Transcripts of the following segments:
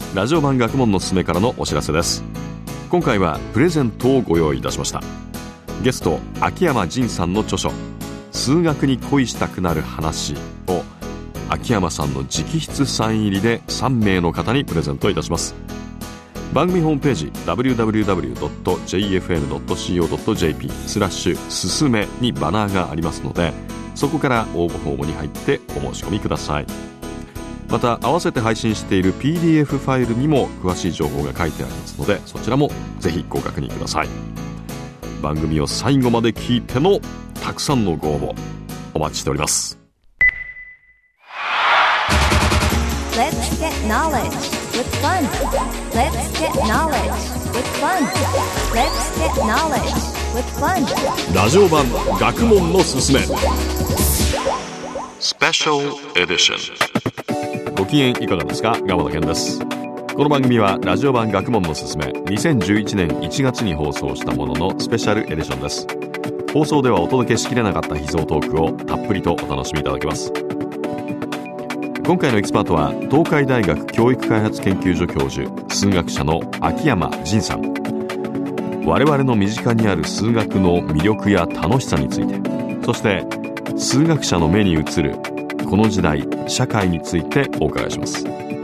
ラジオ版学問のすすめからのお知らせです。今回はプレゼントをご用意いたしました。ゲスト秋山仁さんの著書数学に恋したくなる話を秋山さんの直筆サイン入りで3名の方にプレゼントいたします。番組ホームページ www.jfn.co.jp すすめにバナーがありますので、そこから応募フォームに入ってお申し込みください。また合わせて配信している PDF ファイルにも詳しい情報が書いてありますので、そちらもぜひご確認ください。番組を最後まで聞いてのたくさんのご応募お待ちしております。 Let's get knowledge with fun. Let's get knowledge with fun. Let's get knowledge with fun. ラジオ版学問のすすめスペシャルエディション。ご機嫌いかがですか。蒲田健です。この番組はラジオ版学問のすすめ2011年1月に放送したもののスペシャルエディションです。放送ではお届けしきれなかった秘蔵トークをたっぷりとお楽しみいただけます。今回のエキスパートは東海大学教育開発研究所教授数学者の秋山仁さん。我々の身近にある数学の魅力や楽しさについて、そして数学者の目に映るこの時代社会についてお伺いします。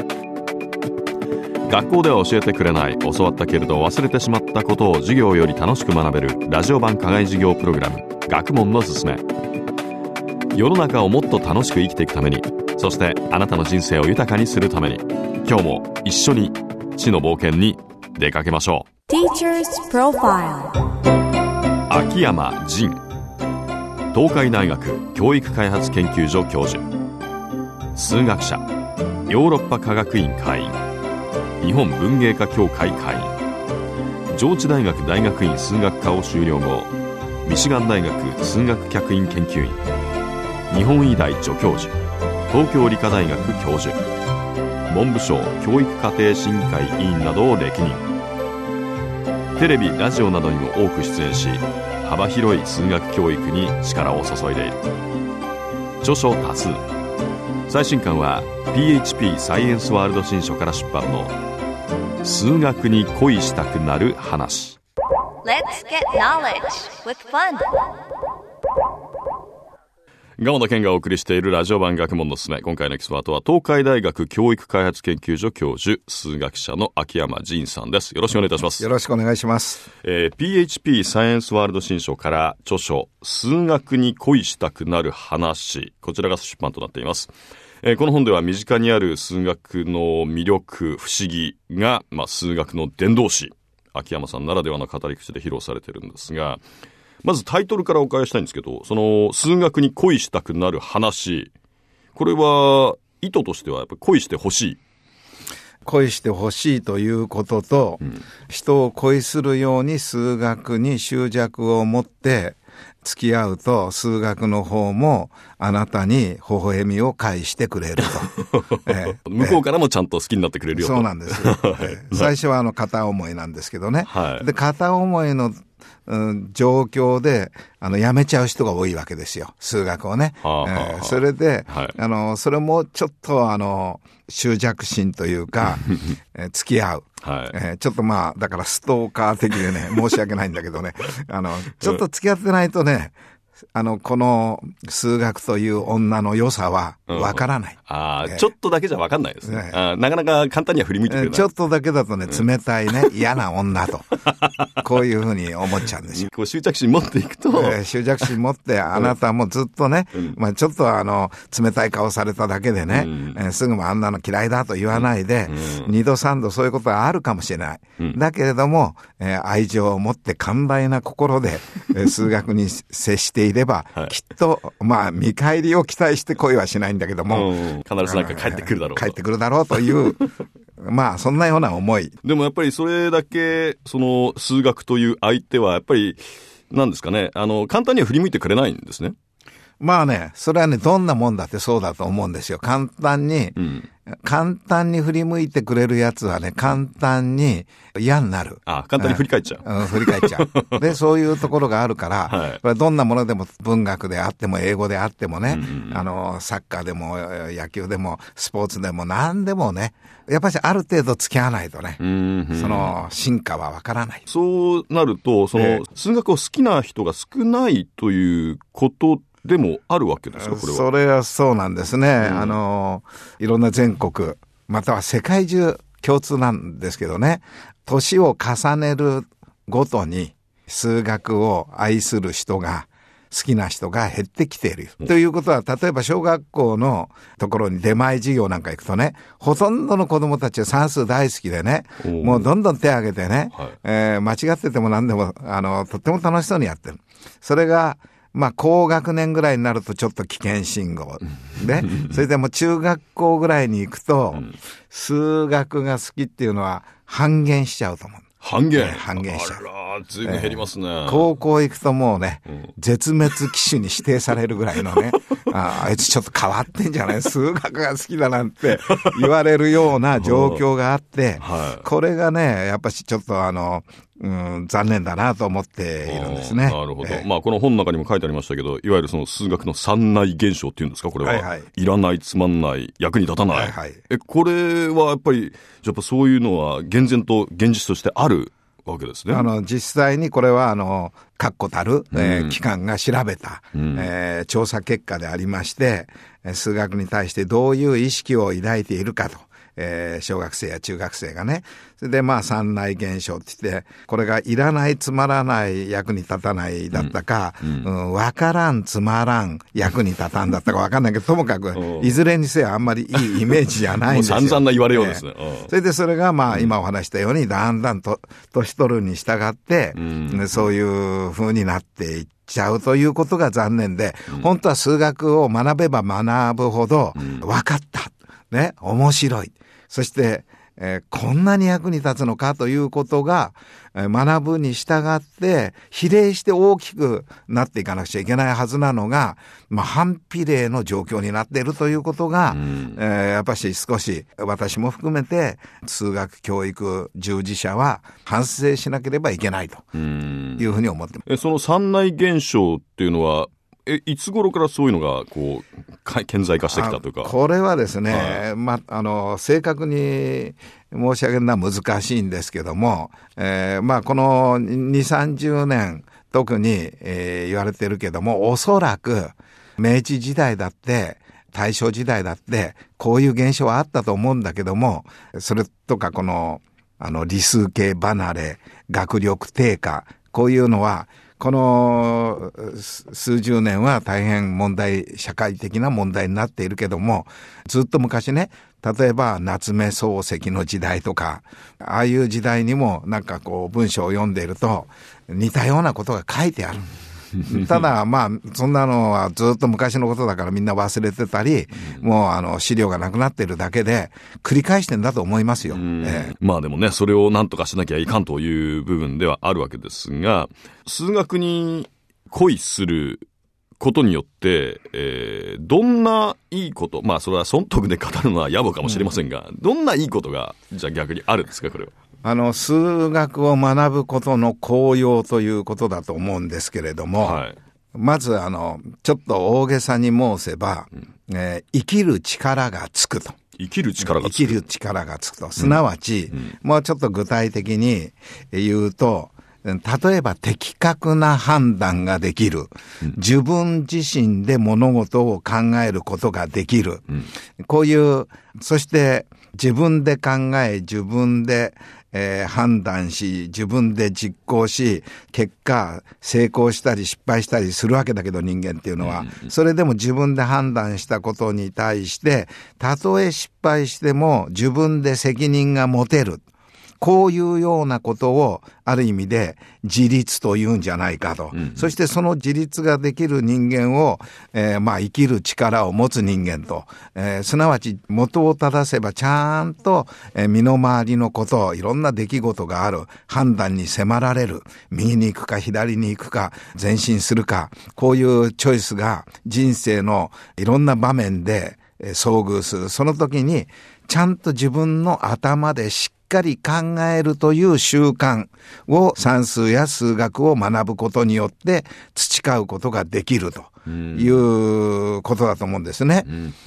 学校では教えてくれない、教わったけれど忘れてしまったことを授業より楽しく学べるラジオ版課外授業プログラム学問のすすめ。世の中をもっと楽しく生きていくために、そしてあなたの人生を豊かにするために、今日も一緒に知の冒険に出かけましょう。 Teacher's Profile。 秋山仁、東海大学教育開発研究所教授、数学者、ヨーロッパ科学院会員、日本文芸家協会会員、上智大学大学院数学科を修了後、ミシガン大学数学客員研究員、日本医大助教授、東京理科大学教授、文部省教育課程審議会委員などを歴任。テレビラジオなどにも多く出演し、幅広い数学教育に力を注いでいる。著書多数。最新刊は PHP サイエンスワールド新書から出版の数学に恋したくなる話。 Let's get knowledge with fun。 蒲田健がお送りしているラジオ版学問のすすめ。今回のエキスパートは東海大学教育開発研究所教授、数学者の秋山仁さんです。よろしくお願いいたします。 よろしくお願いします。 PHP サイエンスワールド新書から著書数学に恋したくなる話、こちらが出版となっています。この本では身近にある数学の魅力、不思議が、数学の伝道師秋山さんならではの語り口で披露されているんですが、まずタイトルからお伺いしたいんですけど、その数学に恋したくなる話、これは意図としてはやっぱり恋してほしい、 恋してほしいということと、人を恋するように数学に執着を持って付き合うと、数学の方もあなたに微笑みを返してくれると、 向こうからもちゃんと好きになってくれるよと。 そうなんですよ、最初は片思いなんですけどね、で片思いの状況でやめちゃう人が多いわけですよ、数学をね。それで、それもちょっと執着心というか付き合う、ちょっとだからストーカー的でね、申し訳ないんだけどねちょっと付き合ってないとね、この数学という女の良さはわからない。 ちょっとだけじゃわかんないですね。なかなか簡単には振り向いてくれない。 ちょっとだけだとね、冷たいね、嫌な女と。こういうふうに思っちゃうんですよ。 こう執着心持っていくと。 執着心持って、あなたもずっとね、ちょっと冷たい顔されただけでね、すぐあんなの嫌いだと言わないで、2度3度そういうことがあるかもしれない。だけれども、愛情を持って寛大な心で、数学に接していれば、きっと見返りを期待して恋はしないんだけども、 必ずなんか帰ってくるだろうと、 帰ってくるだろうというそんなような思い。 でもやっぱりそれだけその数学という相手はやっぱりなんですかね、簡単には振り向いてくれないんですね。 まあね、それはね、どんなもんだってそうだと思うんですよ。簡単に振り向いてくれるやつはね、簡単に嫌になる。 簡単に振り返っちゃう。 振り返っちゃう。で、そういうところがあるから、はい、これどんなものでも文学であっても英語であってもね、サッカーでも野球でもスポーツでも何でもね、やっぱりある程度付き合わないとね、その進化はわからない。 そうなると、数学を好きな人が少ないということでもあるわけですか、これは。 それはそうなんですね。いろんな全国、または世界中共通なんですけどね、年を重ねるごとに数学を愛する人が、好きな人が減ってきている。ということは、例えば小学校のところに出前授業なんか行くとね、ほとんどの子供たちは算数大好きでね、もうどんどん手を挙げてね、間違ってても何でも、とっても楽しそうにやってる。それが、高学年ぐらいになるとちょっと危険信号で、それでも中学校ぐらいに行くと、数学が好きっていうのは半減しちゃうと思う。 半減しちゃう。 ずいぶん減りますね。 高校行くともうね、絶滅危惧に指定されるぐらいのね、あいつちょっと変わってんじゃない、数学が好きだなんて言われるような状況があって、これがね、やっぱしちょっと残念だなと思っているんですね。 なるほど。この本の中にも書いてありましたけど、いわゆるその数学の三内現象っていうんですか、これは。いらない、つまんない、役に立たない。これはやっぱりそういうのは厳然と現実としてあるわけですね。 実際にこれは確固たる、機関が調べた、調査結果でありまして、数学に対してどういう意識を抱いているかと。小学生や中学生がね。それで三内現象って言って、これがいらない、つまらない、役に立たないだったか、わからん、つまらん、役に立たんだったかわかんないけど、ともかく、いずれにせよあんまりいいイメージじゃないんですよ。 もう散々な言われようですね。 それでそれが今お話したように、だんだんと年取るに従って、そういう風になっていって、ちゃうということが残念で、本当は数学を学べば学ぶほど分かった。ね、面白い。そして、こんなに役に立つのかということが、学ぶに従って比例して大きくなっていかなくちゃいけないはずなのが、反比例の状況になっているということが、やっぱし少し私も含めて数学教育従事者は反省しなければいけないというふうに思ってます。 その三内現象っていうのは、いつ頃からそういうのが顕在化してきたというか。 これはですね、正確に申し上げるのは難しいんですけども、この2、30年特に、言われてるけども、おそらく明治時代だって大正時代だってこういう現象はあったと思うんだけども、それとか理数系離れ、学力低下、こういうのはこの数十年は大変社会的な問題になっているけども、ずっと昔ね、例えば夏目漱石の時代とか、ああいう時代にも文章を読んでいると似たようなことが書いてある。ただそんなのはずっと昔のことだからみんな忘れてたり、もう資料がなくなってるだけで繰り返してんだと思いますよ。でもね、それを何とかしなきゃいかんという部分ではあるわけですが、数学に恋することによって、どんないいこと、それは損得で語るのは野暮かもしれませんが、どんないいことがじゃあ逆にあるんですか、これは。 数学を学ぶことの効用ということだと思うんですけれども、まずちょっと大げさに申せば、生きる力がつくと。 生きる力がつく。 生きる力がつくと。すなわち、もうちょっと具体的に言うと、例えば的確な判断ができる。自分自身で物事を考えることができる。こういう、そして自分で考え、自分で判断し、自分で実行し、結果成功したり失敗したりするわけだけど、人間っていうのは、それでも自分で判断したことに対して、たとえ失敗しても自分で責任が持てる。 こういうようなことをある意味で自立というんじゃないかと。そしてその自立ができる人間を、生きる力を持つ人間と、すなわち元を正せばちゃんと、身の回りのこと、いろんな出来事がある、判断に迫られる、右に行くか左に行くか、前進するか、こういうチョイスが人生のいろんな場面で遭遇する。その時にちゃんと自分の頭でしっかり考えるという習慣を算数や数学を学ぶことによって培うことができるということだと思うんですね。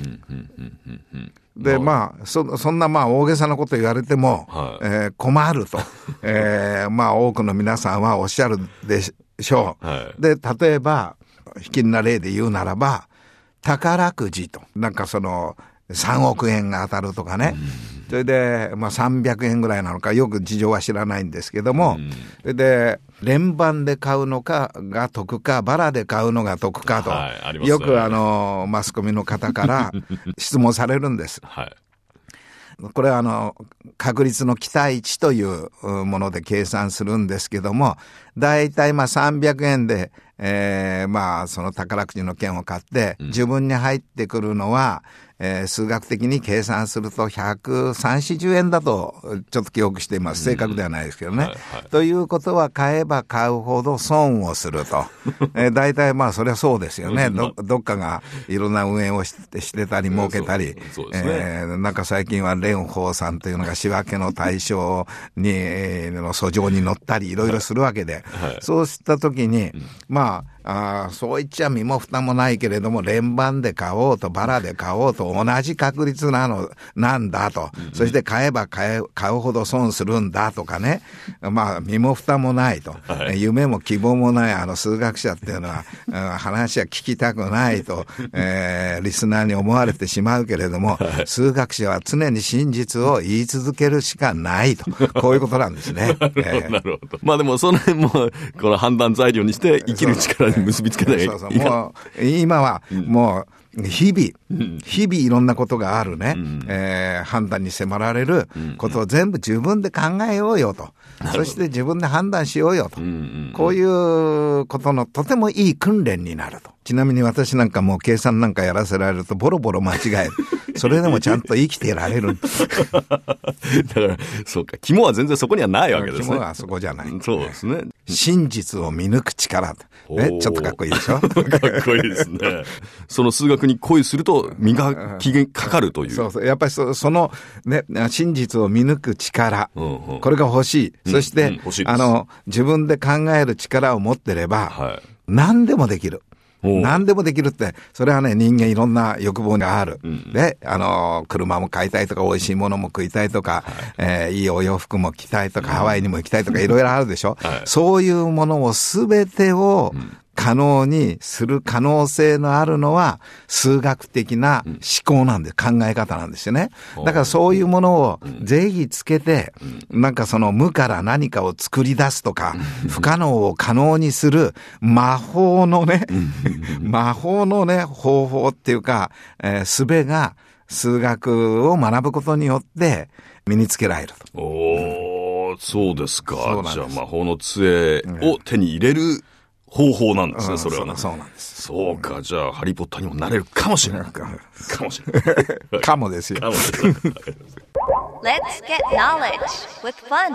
で、そんな大げさなこと言われても、困ると、多くの皆さんはおっしゃるでしょう。で、例えば、卑近な例で言うならば、宝くじと、3億円が当たるとかね。それで、300円ぐらいなのか、よく事情は知らないんですけども、それで、連番で買うのかが得か、バラで買うのが得かと、よくマスコミの方から質問されるんです。これは確率の期待値というもので計算するんですけども、だいたい300円で、その宝くじの券を買って、自分に入ってくるのは、数学的に計算すると130、40円だとちょっと記憶しています。正確ではないですけどね。ということは買えば買うほど損をすると。大体それはそうですよね。どっかがいろんな運営をしてたり儲けたり、最近は蓮舫さんというのが仕分けの対象に、の訴状に乗ったりいろいろするわけで、そうしたときに、そう言っちゃ身も蓋もないけれども、連番で買おうとバラで買おうと同じ確率なんだと。そして買えば買うほど損するんだとかね。身も蓋もないと。夢も希望もない数学者っていうのは、話は聞きたくないと、リスナーに思われてしまうけれども、数学者は常に真実を言い続けるしかないと。こういうことなんですね。 なるほど。でもその辺も、この判断材料にして生きる力に結びつけない。 もう今はもう日々いろんなことがあるね、判断に迫られることを全部自分で考えようよと。そして自分で判断しようよと。こういうことのとてもいい訓練になると。ちなみに私なんかもう計算なんかやらせられるとボロボロ間違える。それでもちゃんと生きてられる。 だから、そうか。肝は全然そこにはないわけですね。 肝はそこじゃない。 そうですね。 真実を見抜く力。ね、ちょっとかっこいいでしょ。 かっこいいですね。その数学に恋すると磨きがかかるという。 そう。やっぱりそのね、真実を見抜く力。これが欲しい。そして、自分で考える力を持ってれば、何でもできる。何でもできるって、それはね、人間いろんな欲望がある。で、車も買いたいとか、美味しいものも食いたいとか、いいお洋服も着たいとか、ハワイにも行きたいとか、いろいろあるでしょ。そういうものをすべてを可能にする可能性のあるのは、数学的な思考なんで、考え方なんですよね。だからそういうものをぜひつけて、無から何かを作り出すとか、不可能を可能にする魔法のね、方法っていうか、術が数学を学ぶことによって身につけられると。 そうですか。じゃあ魔法の杖を手に入れる方法なんですね、それはね。 そうなんです。 そうか、じゃあハリーポッターにもなれるかもしれない。かもしれない。 かもですよ。 Let's get knowledge with fun.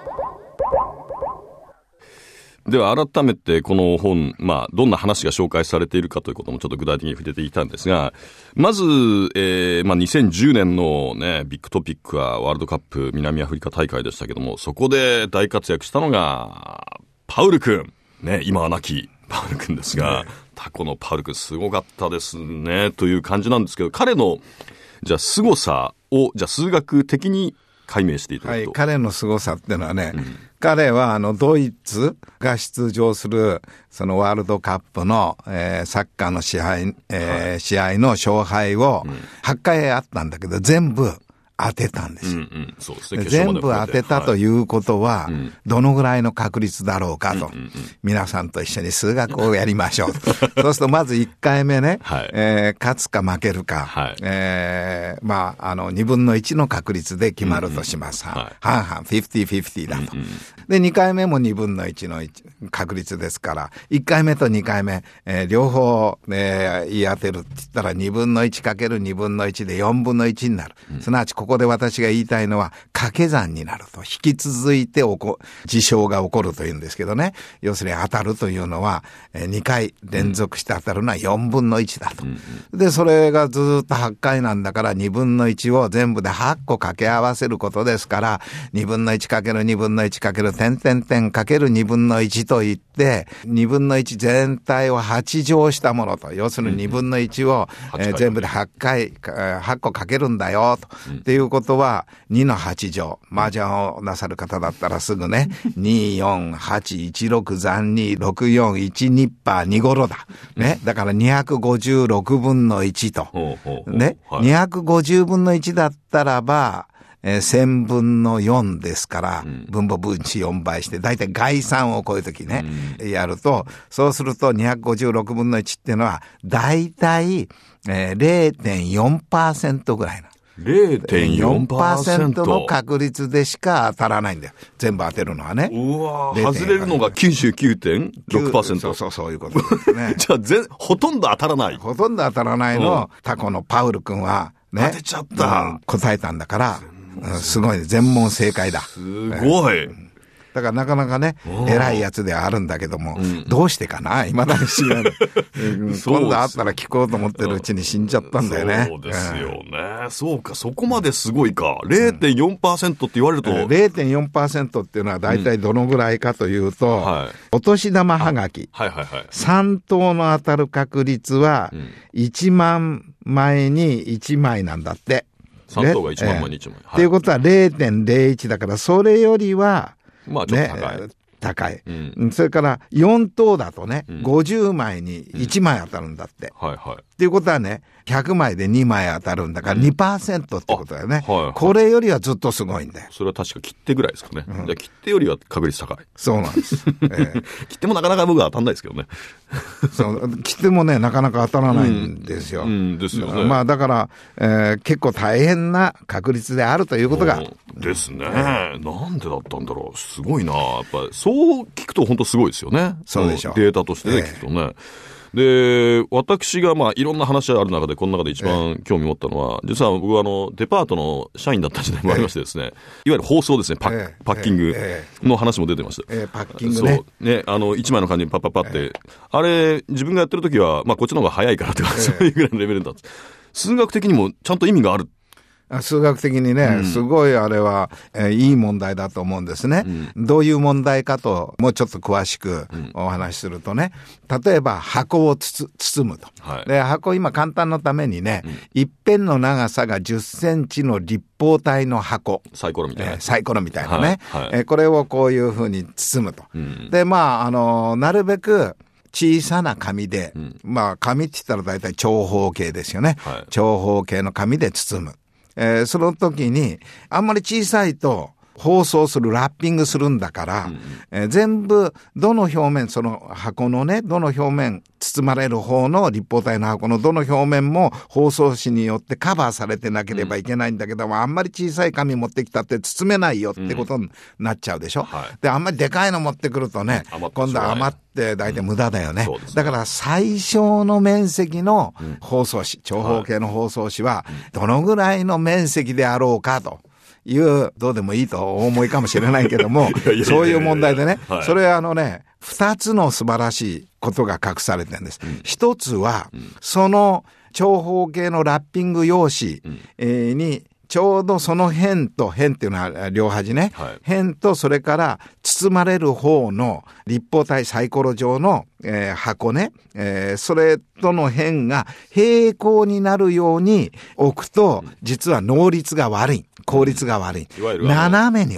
では改めてこの本、どんな話が紹介されているかということもちょっと具体的に触れていたんですが、まず、2010年のね、ビッグトピックはワールドカップ南アフリカ大会でしたけども、そこで大活躍したのが、パウル君。ね、今は亡きパウル君ですが、タコのパウル君すごかったですね、という感じなんですけど、彼の、じゃあ凄さを、じゃあ数学的に解明していただくと。 彼の凄さっていうのはね、彼はドイツが出場するそのワールドカップの、サッカーの試合の勝敗を8回あったんだけど全部当てたんですよ。 そうですね。 全部当てたということは、どのぐらいの確率だろうかと、皆さんと一緒に数学をやりましょう。そうするとまず1回目ね、勝つか負けるか、2分の1の確率で決まるとします。半々、50-50だと。で、2回目も2分の1の確率ですから、1回目と2回目、両方、言い当てるって言ったら2分の1かける2分の1で4分の1になる。すなわちここで私が言いたいのは掛け算になると、引き続いて事象が起こるというんですけどね。要するに当たるというのは、2回連続して当たるのは4分の1だと。で、それがずっと8回なんだから2分の1を全部で8個掛け合わせることですから、2分の1かける2分の1かける点々点かける2分の1といって、2分の1全体を8乗したものと。要するに2分の1を、全部で8個かけるんだよと。っていうことは2の8乗。麻雀をなさる方だったらすぐね、2、4、8、16、残2、6、4、1、ニッパー、2ゴロだ。ね。だから256分の1と。ね。250分の1だったらば、1000分の4ですから、分母分子4倍して、だいたい概算をこういう時ね、やると、そうすると256分の1っていうのは、だいたい 0.4% ぐらいな。 0.4% の確率でしか当たらないんだよ。全部当てるのはね。 うわー、外れるのが 99.6%。 そういうことですね。 じゃあほとんど当たらない。 ほとんど当たらないの、タコのパウル君はね。 当てちゃった。 答えたんだから、すごい、全問正解だ。 すごい。 だからなかなかね、偉いやつではあるんだけども、どうしてかな未だに知らない。今度会ったら聞こうと思ってるうちに死んじゃったんだよね。 そうですよね。そうか、そこまですごいか。0.4% って言われると。 0.4% っていうのは大体どのぐらいかというと、お年玉はがき。3等の当たる確率は、1万枚に1枚なんだって。 3等が1万枚に1枚。 っていうことは 0.01 だから、それよりは、 まあちょっと高い。 高い。それから4等だとね、50枚に1枚当たるんだって。っていうことはね、100枚で2枚当たるんだから 2% ってことだよね。これよりはずっとすごいんだよ。 それは確か切手ぐらいですかね。じゃあ切手よりは確率高い。 そうなんです。 切手もなかなか僕は当たんないですけどね。 そう切手もね、なかなか当たらないんですよ。 ですよね。 まあだから、結構大変な確率であるということが。 ですね。なんでだったんだろう。すごいな。やっぱりそう聞くと本当すごいですよね。 そうでしょう。 データとしてね、聞くとね。で、私がいろんな話がある中で、この中で一番興味持ったのは、実は僕はデパートの社員だった時代もありましてですね、いわゆる包装ですね、パッキングの話も出てました。 パッキングね。 そう。ね、一枚の感じにパッパッパって、あれ、自分がやってる時は、こっちの方が早いからとか、そういうぐらいのレベルだった。数学的にもちゃんと意味がある。 数学的にね、すごいあれは、いい問題だと思うんですね。どういう問題かと、もうちょっと詳しくお話しするとね、例えば箱を包むと。で、箱今簡単のためにね、一辺の長さが10センチの立方体の箱。 サイコロみたいな。 サイコロみたいなね。これをこういうふうに包むと。で、なるべく、小さな紙で、紙って言ったら大体長方形ですよね。長方形の紙で包む。その時に、あんまり小さいと、包装する、ラッピングするんだから、全部、どの表面、その箱のね、どの表面、包まれる方の立方体の箱のどの表面も包装紙によってカバーされてなければいけないんだけども、あんまり小さい紙持ってきたって包めないよってことになっちゃうでしょ。で、あんまりでかいの持ってくるとね、今度は余って大体無駄だよね。だから最小の面積の包装紙、長方形の包装紙は、どのぐらいの面積であろうかと。どうでもいいとお思いかもしれないけども、そういう問題でね、それは二つの素晴らしいことが隠されてるんです。一つは、その長方形のラッピング用紙に、ちょうどその辺と、辺っていうのは両端ね、辺とそれから包まれる方の立方体サイコロ状の、箱ね、それとの辺が平行になるように置くと、実は能率が悪い。効率が悪い。斜めに置く。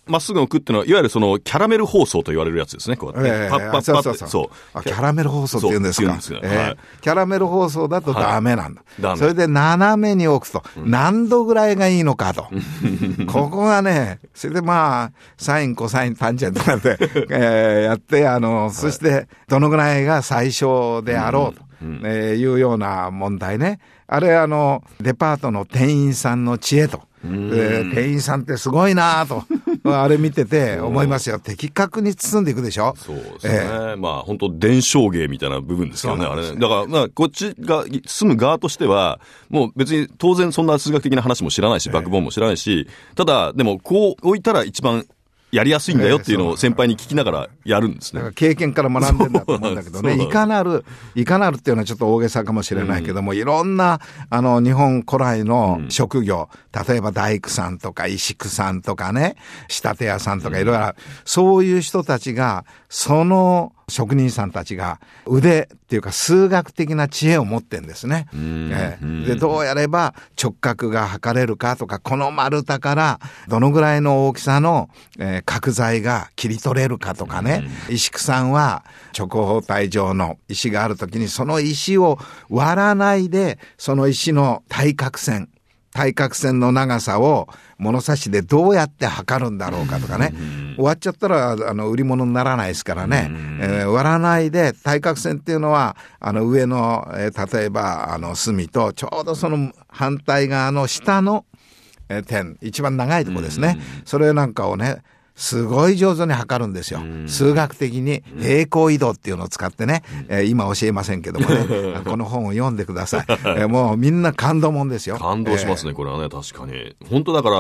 まっすぐ置くっていうのは、いわゆるそのキャラメル包装と言われるやつですね。こうやってパッパッパッって。 そう。キャラメル包装って言うんですか。キャラメル包装だとダメなんだ。それで斜めに置くと、何度ぐらいがいいのかと。ここがね、それでまあ、サイン、コサイン、タンジェントなんて、やって、そして、どのぐらいが最小であろうと。いうような問題ね。あれデパートの店員さんの知恵と。店員さんってすごいなと。あれ見てて思いますよ。的確に包んでいくでしょ。 そうですね。まあ本当伝承芸みたいな部分ですよね。あれね。だからまあこっちが住む側としては、もう別に当然そんな数学的な話も知らないし、バックボーンも知らないし、ただでもこう置いたら一番やりやすいんだよっていうのを先輩に聞きながらやるんですね。 経験から学んでんだと思うんだけどね。いかなるっていうのはちょっと大げさかもしれないけども、いろんな日本古来の職業、例えば大工さんとか石工さんとかね、仕立て屋さんとかいろいろ、そういう人たちが、その職人さんたちが腕っていうか数学的な知恵を持ってんですね。で、どうやれば直角が測れるかとか、この丸太からどのぐらいの大きさの、角材が切り取れるかとかね。石工さんは直方体状の石があるときにその石を割らないで、その石の対角線の長さを物差しでどうやって測るんだろうかとかね。終わっちゃったら売り物にならないですからね。割らないで対角線っていうのは上の、例えば隅とちょうどその反対側の下の点、一番長いところですね。それなんかをね、すごい上手に測るんですよ。数学的に平行移動っていうのを使ってね、今教えませんけどもね、この本を読んでください。もうみんな感動もんですよ。 感動しますね、これはね、確かに。本当だから、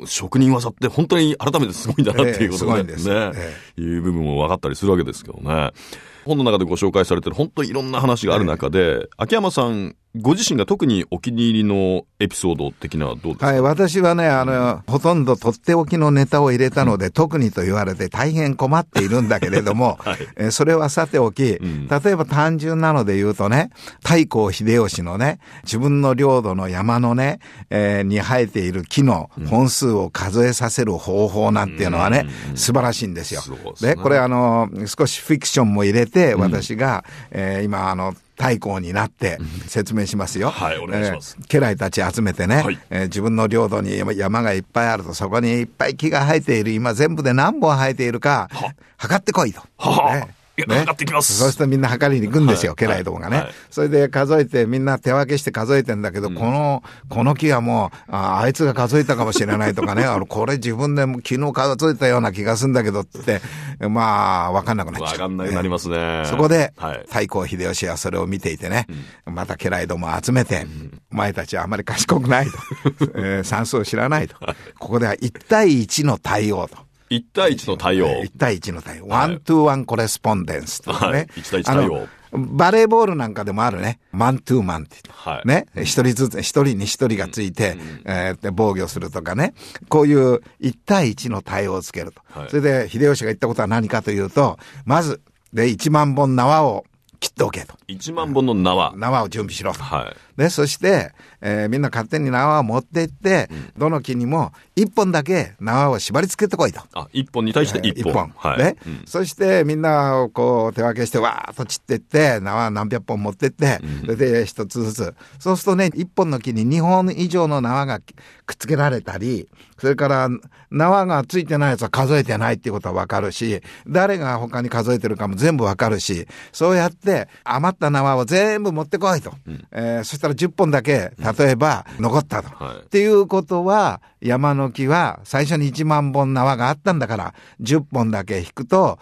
職人技って本当に改めてすごいんだなっていうことでね、いう部分も分かったりするわけですけどね。本の中でご紹介されてる本当にいろんな話がある中で、秋山さんご自身が特にお気に入りのエピソード的なのはどうですか？ はい、私はね、ほとんどとっておきのネタを入れたので、特にと言われて大変困っているんだけれども、それはさておき、例えば単純なので言うとね、太閤秀吉のね、自分の領土の山のね、に生えている木の本数を数えさせる方法なんていうのはね、素晴らしいんですよ。で、これ少しフィクションも入れて、私が、今太閤になって説明しますよ。 はい、お願いします。 家来たち集めてね、自分の領土に山がいっぱいあると、そこにいっぱい木が生えている、今全部で何本生えているか測ってこいと。 測ってきます。 そうするとみんな測りに行くんですよ、家来どもがね。それで数えて、みんな手分けして数えてんだけど、この木はもう、あいつが数えたかもしれないとかね、これ自分で昨日数えたような気がするんだけどって、まあ、わかんなくなっちゃう。 わかんなくなりますね。 そこで、太閤秀吉はそれを見ていてね、また家来ども集めて、お前たちはあまり賢くないと。算数を知らないと。ここでは1対1の対応と。 1対1の対応。 1対1の対応。ワントゥーワンコレスポンデンスとかね。 1対1対応。 バレーボールなんかでもあるね。マントゥーマンって。ね。一人ずつ、一人に一人がついて、防御するとかね。こういう1対1の対応をつけると。それで、秀吉が言ったことは何かというと、まず、1万本縄を切っておけと。 1万本の縄を準備しろと。で、そして、みんな勝手に縄を持って行って、どの木にも1本だけ縄を縛り付けてこいと。 1本に対して1本。 ね。そしてみんなをこう手分けしてわーっと散っていって、縄何百本持ってって、で、一つずつ。そうするとね、1本の木に2本以上の縄がくっつけられたり、それから縄がついてないやつは数えてないっていうことはわかるし、誰が他に数えてるかも全部わかるし、そうやって余った縄を全部持ってこいと。そしたら10本だけ、例えば残ったと。っていうことは、山の木は最初に1万本縄があったんだから、10本だけ引くと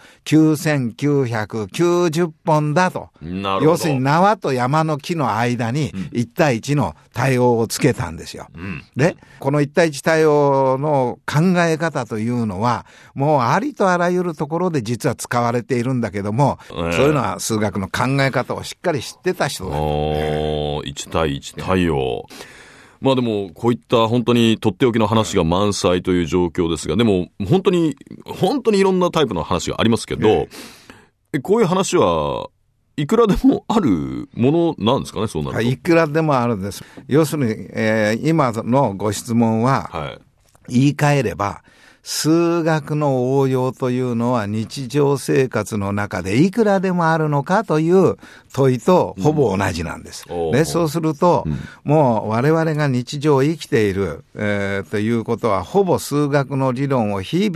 9990本だと。要するに縄と山の木の間に1対1の対応をつけたんですよ。で、この1対1対応の考え方というのは、もうありとあらゆるところで実は使われているんだけども、そういうのは数学の考え方をしっかり知ってた人だ。 1対1対応。まあでもこういった本当にとっておきの話が満載という状況ですが、でも本当にいろんなタイプの話がありますけど、こういう話はいくらでもあるものなんですかね、そうなると。 いくらでもあるんです。要するに、今のご質問は、言い換えれば数学の応用というのは日常生活の中でいくらでもあるのかという問いとほぼ同じなんです。で、そうすると、もう我々が日常生きている、ということは、ほぼ数学の理論を日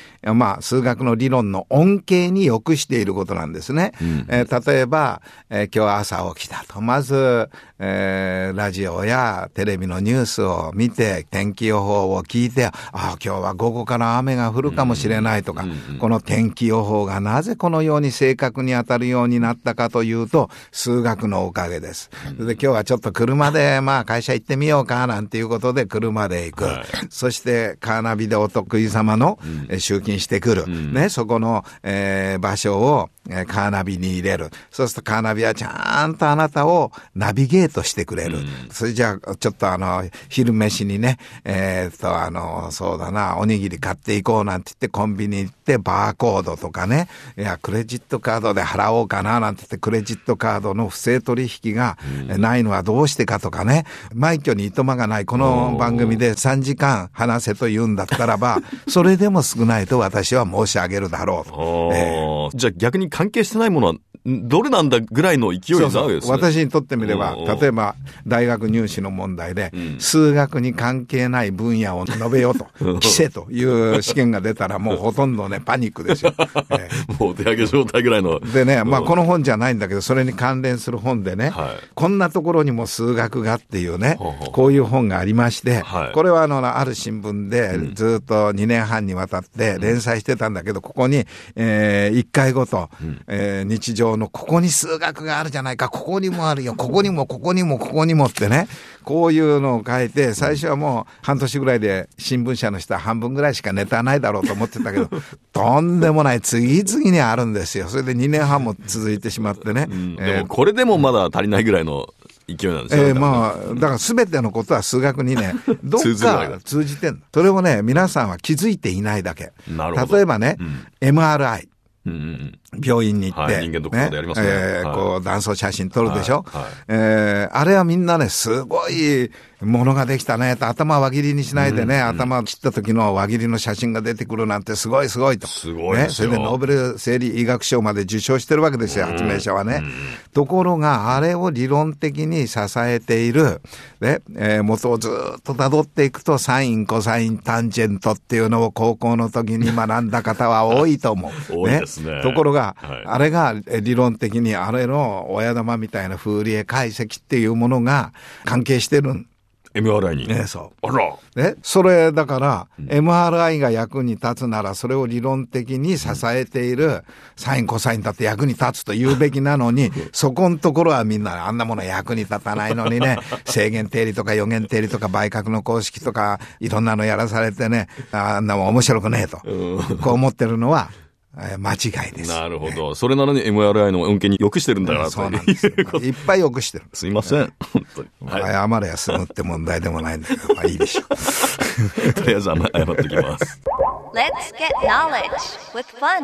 々、数学の理論の恩恵に良くしていることなんですね。例えば、今日朝起きたと。まず、ラジオやテレビのニュースを見て、天気予報を聞いて、今日は午後から雨が降るかもしれないとか、この天気予報がなぜこのように正確に当たるようになったかというと、数学のおかげです。で、今日はちょっと車で会社行ってみようかなんていうことで車で行く。そしてカーナビでお得意様の集金してくる。ね、そこの、場所をカーナビに入れる。そうするとカーナビはちゃんとあなたをナビゲートしてくれる。それじゃあ、ちょっと昼飯にね、そうだな、おにぎり買っていこうなんて言ってコンビニ行ってバーコードとかね、いや、クレジットカードで払おうかななんて言ってクレジットカードの不正取引がないのはどうしてかとかね、枚挙にいとまがないこの番組で3時間話せと言うんだったらば、それでも少ないと私は申し上げるだろうと。 じゃあ逆に関係してないものはどれなんだぐらいの勢いなわけですね。 そうそう、私にとってみれば、例えば大学入試の問題で、数学に関係ない分野を述べようと、規制という試験が出たらもうほとんどね、パニックですよ。 もう手上げ状態ぐらいの。 でね、この本じゃないんだけど、それに関連する本でね、こんなところにも数学がっていうね、こういう本がありまして、これはある新聞でずっと2年半にわたって連載してたんだけど、ここに、1回ごと、日常のここに数学があるじゃないか、ここにもあるよ、ここにもここにもここにもってね、こういうのを書いて、最初はもう半年ぐらいで新聞社の人は半分ぐらいしかネタないだろうと思ってたけど、とんでもない、次々にあるんですよ。それで2年半も続いてしまってね。 でもこれでもまだ足りないぐらいの勢いなんですよね。 だから全てのことは数学にね、どっか通じてんの。それをね、皆さんは気づいていないだけ。例えばね、MRI。病院に行って、 人間ドックとかでやりますね。 こう、断層写真撮るでしょ。あれはみんなね、すごいものができたね。頭輪切りにしないでね、頭切った時の輪切りの写真が出てくるなんてすごいすごいと。 すごいですよ。 それでノーベル生理医学賞まで受賞してるわけですよ、発明者はね。ところが、あれを理論的に支えている、ね、元をずっと辿っていくと、サイン、コサイン、タンジェントっていうのを高校の時に学んだ方は多いと思う。 多いですね。 ところが、あれが理論的にあれの親玉みたいなフーリエ解析っていうものが関係してるん。 MRI に。 そう。 あら。 それだから、MRI が役に立つなら、それを理論的に支えているサインコサインだって役に立つと言うべきなのに、そこのところはみんなあんなもの役に立たないのにね、正弦定理とか余弦定理とか倍角の公式とかいろんなのやらされてね、あんなもん面白くねえと、こう思ってるのは、間違いです。 なるほど。それなのに MRI の恩恵に良くしてるんだなと。 そうなんですよ。いっぱい良くしてる。 すいません。本当に。 謝れや済むって問題でもないんだけど、いいでしょう。とりあえず謝っておきます。 Let's get knowledge with fun.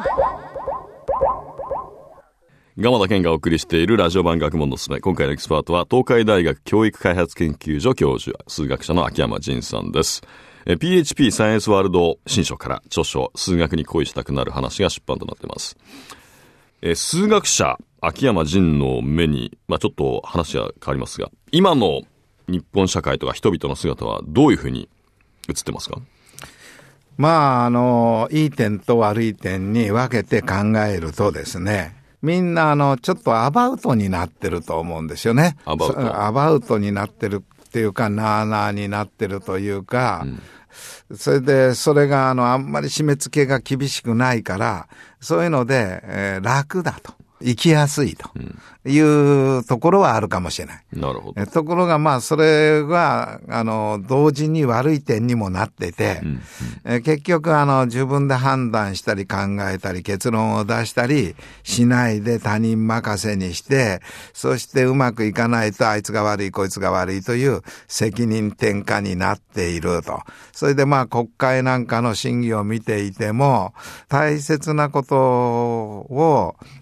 蒲田健がお送りしているラジオ版学問のすすめ。今回のエキスパートは東海大学教育開発研究所教授、数学者の秋山仁さんです。PHP サイエンスワールド新書から著書数学に恋したくなる話が出版となっています。数学者秋山仁の目に、ちょっと話が変わりますが、今の日本社会とか人々の姿はどういうふうに映ってますか？ いい点と悪い点に分けて考えるとですね、みんなちょっとアバウトになってると思うんですよね。アバウトになってるっていうか、なあなあになってるというか、それで、それがあんまり締め付けが厳しくないから、そういうので、楽だと。生きやすいというところはあるかもしれない。 なるほど。 ところがそれが同時に悪い点にもなってて、結局自分で判断したり考えたり結論を出したりしないで他人任せにして、そしてうまくいかないとあいつが悪いこいつが悪いという責任転嫁になっていると。それで国会なんかの審議を見ていても大切なことを一生懸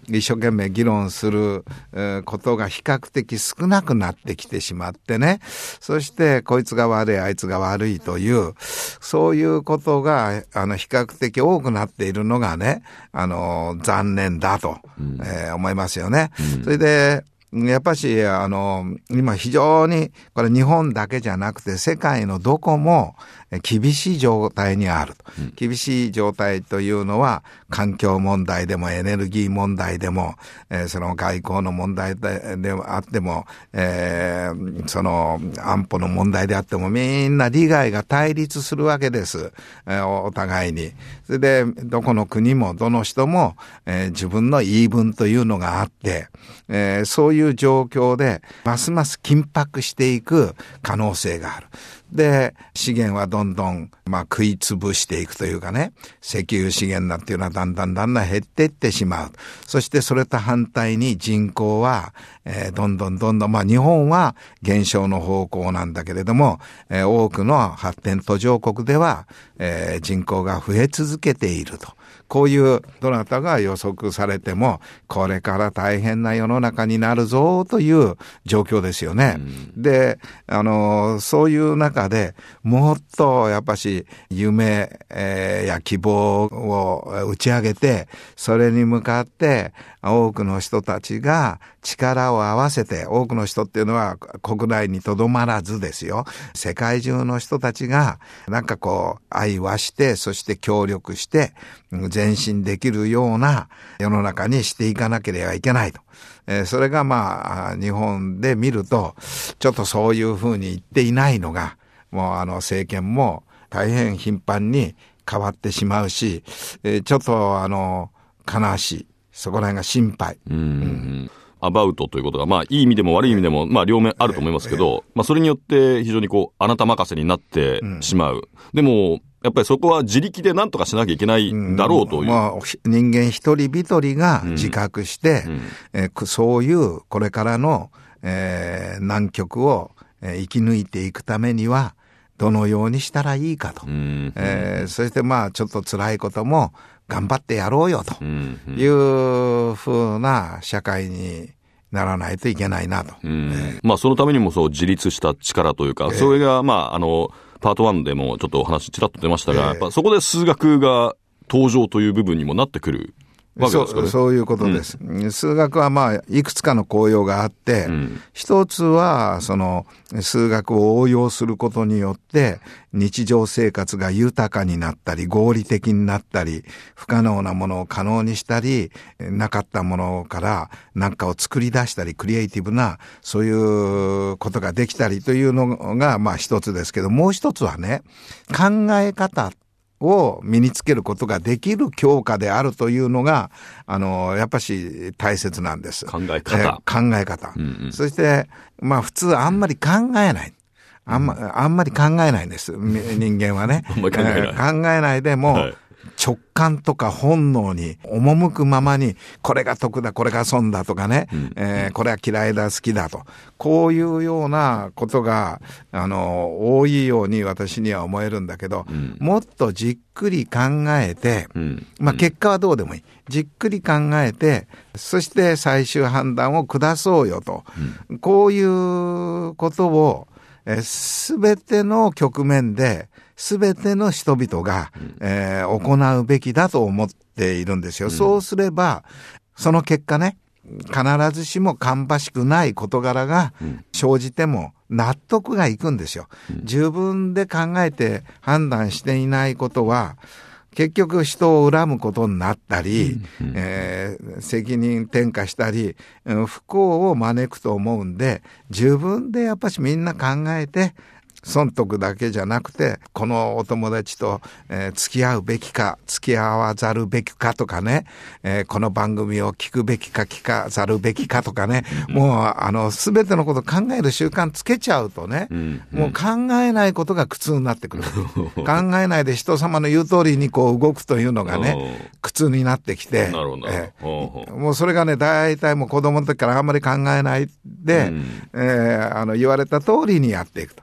懸命議論することが比較的少なくなってきてしまってね、そしてこいつが悪いあいつが悪いというそういうことが比較的多くなっているのがね、残念だと、思いますよね。それでやっぱし今非常にこれ日本だけじゃなくて世界のどこも厳しい状態にあると。厳しい状態というのは環境問題でもエネルギー問題でも、その外交の問題であっても、その安保の問題であってもみんな利害が対立するわけです。お互いに。それでどこの国もどの人も、自分の言い分というのがあって、そういう状況でますます緊迫していく可能性がある。で、資源はどんどん、食い潰していくというかね、石油資源なんていうのはだんだん減っていってしまう。そしてそれと反対に人口は、どんどん、日本は減少の方向なんだけれども、多くの発展途上国では、人口が増え続けていると。こういうどなたが予測されてもこれから大変な世の中になるぞという状況ですよね。で、そういう中でもっとやっぱし夢、や希望を打ち上げて、それに向かって多くの人たちが力を合わせて、多くの人っていうのは国内にとどまらずですよ、世界中の人たちが相和して、そして協力して前進できるような世の中にしていかなければいけないと。それが日本で見るとちょっとそういうふうに言っていないのが、もう政権も大変頻繁に変わってしまうし、ちょっと悲しい、そこら辺が心配。 アバウトということが、いい意味でも悪い意味でも、両面あると思いますけど、それによって非常にあなた任せになってしまう。でも、やっぱりそこは自力で何とかしなきゃいけないだろうという。 人間一人一人が自覚して、そういうこれからの、難局を生き抜いていくためには、どのようにしたらいいかと。そしてちょっと辛いことも頑張ってやろうよというふうな社会にならないといけないなと。 そのためにも自立した力というか、それがパート1でもちょっとお話ちらっと出ましたが、やっぱそこで数学が登場という部分にもなってくるわけですかね。 そういうことです。数学はいくつかの効用があって、一つはその数学を応用することによって日常生活が豊かになったり合理的になったり、不可能なものを可能にしたり、なかったものから何かを作り出したり、クリエイティブなそういうことができたりというのが一つですけど、もう一つはね、考え方を身につけることができる教科であるというのがやっぱし大切なんです。 考え方、 そして普通あんまり考えない、あんまり考えないんです、人間はね。考えないでも、直感とか本能に赴くままに、これが得だ、これが損だとかね、これは嫌いだ、好きだと、こういうようなことが多いように私には思えるんだけど、もっとじっくり考えて、結果はどうでもいい、じっくり考えて、そして最終判断を下そうよと、こういうことをすべての局面で、すべての人々が、行うべきだと思っているんですよ。そうすれば、その結果ね、必ずしも芳しくない事柄が生じても納得がいくんですよ。自分で考えて判断していないことは、結局人を恨むことになったり、責任転嫁したり、不幸を招くと思うんで、自分でやっぱしみんな考えて、損得だけじゃなくて、このお友達と、付き合うべきか、付き合わざるべきかとかね、この番組を聞くべきか聞かざるべきかとかね、もうすべてのことを考える習慣つけちゃうとね、もう考えないことが苦痛になってくる。考えないで人様の言う通りに動くというのがね、苦痛になってきて、もうそれがね、大体もう子供の時からあんまり考えないで、言われた通りにやっていくと。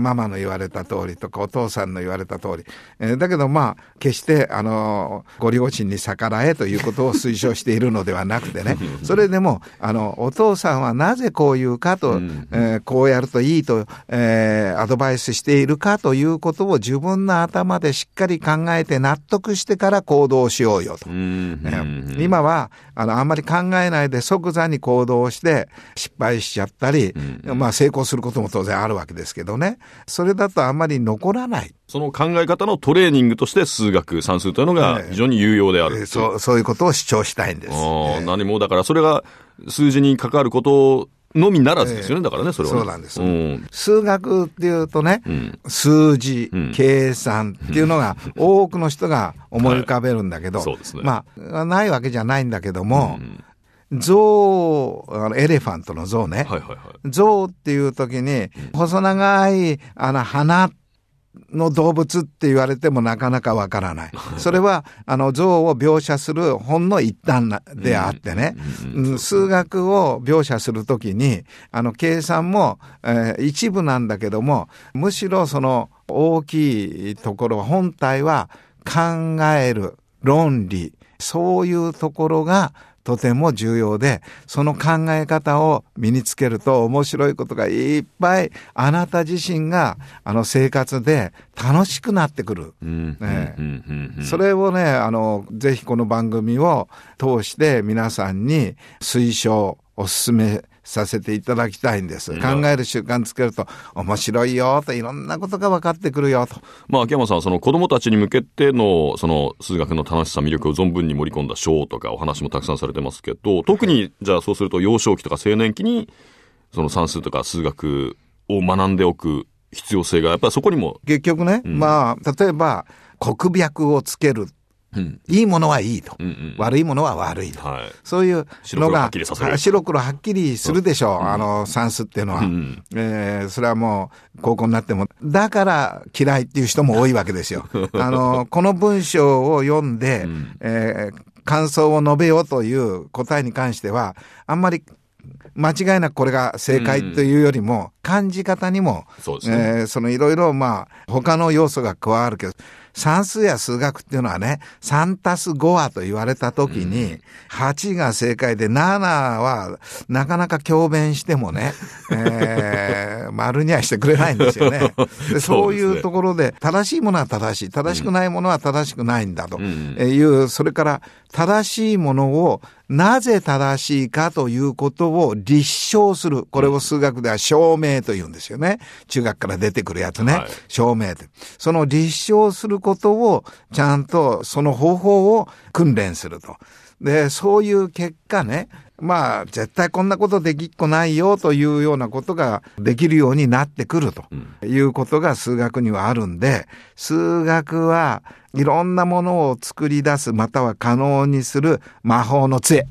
ママの言われた通りとかお父さんの言われた通り、だけど決してご両親に逆らえということを推奨しているのではなくてねそれでもお父さんはなぜこう言うかと、こうやるといいと、アドバイスしているかということを自分の頭でしっかり考えて納得してから行動しようよと、今はあんまり考えないで即座に行動して失敗しちゃったり、成功することも当然あるわけですけどね、それだとあんまり残らない。 その考え方のトレーニングとして数学算数というのが非常に有用である、 そういうことを主張したいんです。 何もだからそれが数字に関わることのみならずですよね、だからね、それはね。 そうなんです。数学っていうとね、数字、計算っていうのが多くの人が思い浮かべるんだけど、 そうですね。 ないわけじゃないんだけども、象、エレファントの象ね。象っていう時に、細長い鼻の動物って言われてもなかなかわからない。それは象を描写する本の一端であってね、数学を描写するときに計算も、一部なんだけども、むしろその大きいところ本体は考える論理、そういうところがとても重要で、その考え方を身につけると面白いことがいっぱいあなた自身が生活で楽しくなってくる。それをね、ぜひこの番組を通して皆さんに推奨、お勧めさせていただきたいんです。考える習慣つけると面白いよと、いろんなことが分かってくるよと。 秋山さん、その子供たちに向けてのその数学の楽しさ、魅力を存分に盛り込んだ章とかお話もたくさんされてますけど、特にじゃあそうすると幼少期とか青年期にその算数とか数学を学んでおく必要性がやっぱりそこにも結局ね、例えば国脈をつける、いいものはいいと、悪いものは悪いと、そういうのが白黒はっきりするでしょう、算数っていうのは、それはもう高校になってもだから嫌いっていう人も多いわけですよ。この文章を読んで、感想を述べようという答えに関してはあんまり間違いなくこれが正解というよりも、感じ方にも、そのいろいろ他の要素が加わるけど、算数や数学っていうのはね、3たす5はと言われたときに、8が正解で7はなかなか強弁してもね、丸にはしてくれないんですよね。そういうところで、正しいものは正しい、正しくないものは正しくないんだという、それから正しいものをなぜ正しいかということを立証する。これを数学では証明と言うんですよね。中学から出てくるやつね。証明って。その立証することをちゃんとその方法を訓練すると。で、そういう結果ね、絶対こんなことできっこないよというようなことができるようになってくるということが数学にはあるんで、数学はいろんなものを作り出す、または可能にする魔法の杖。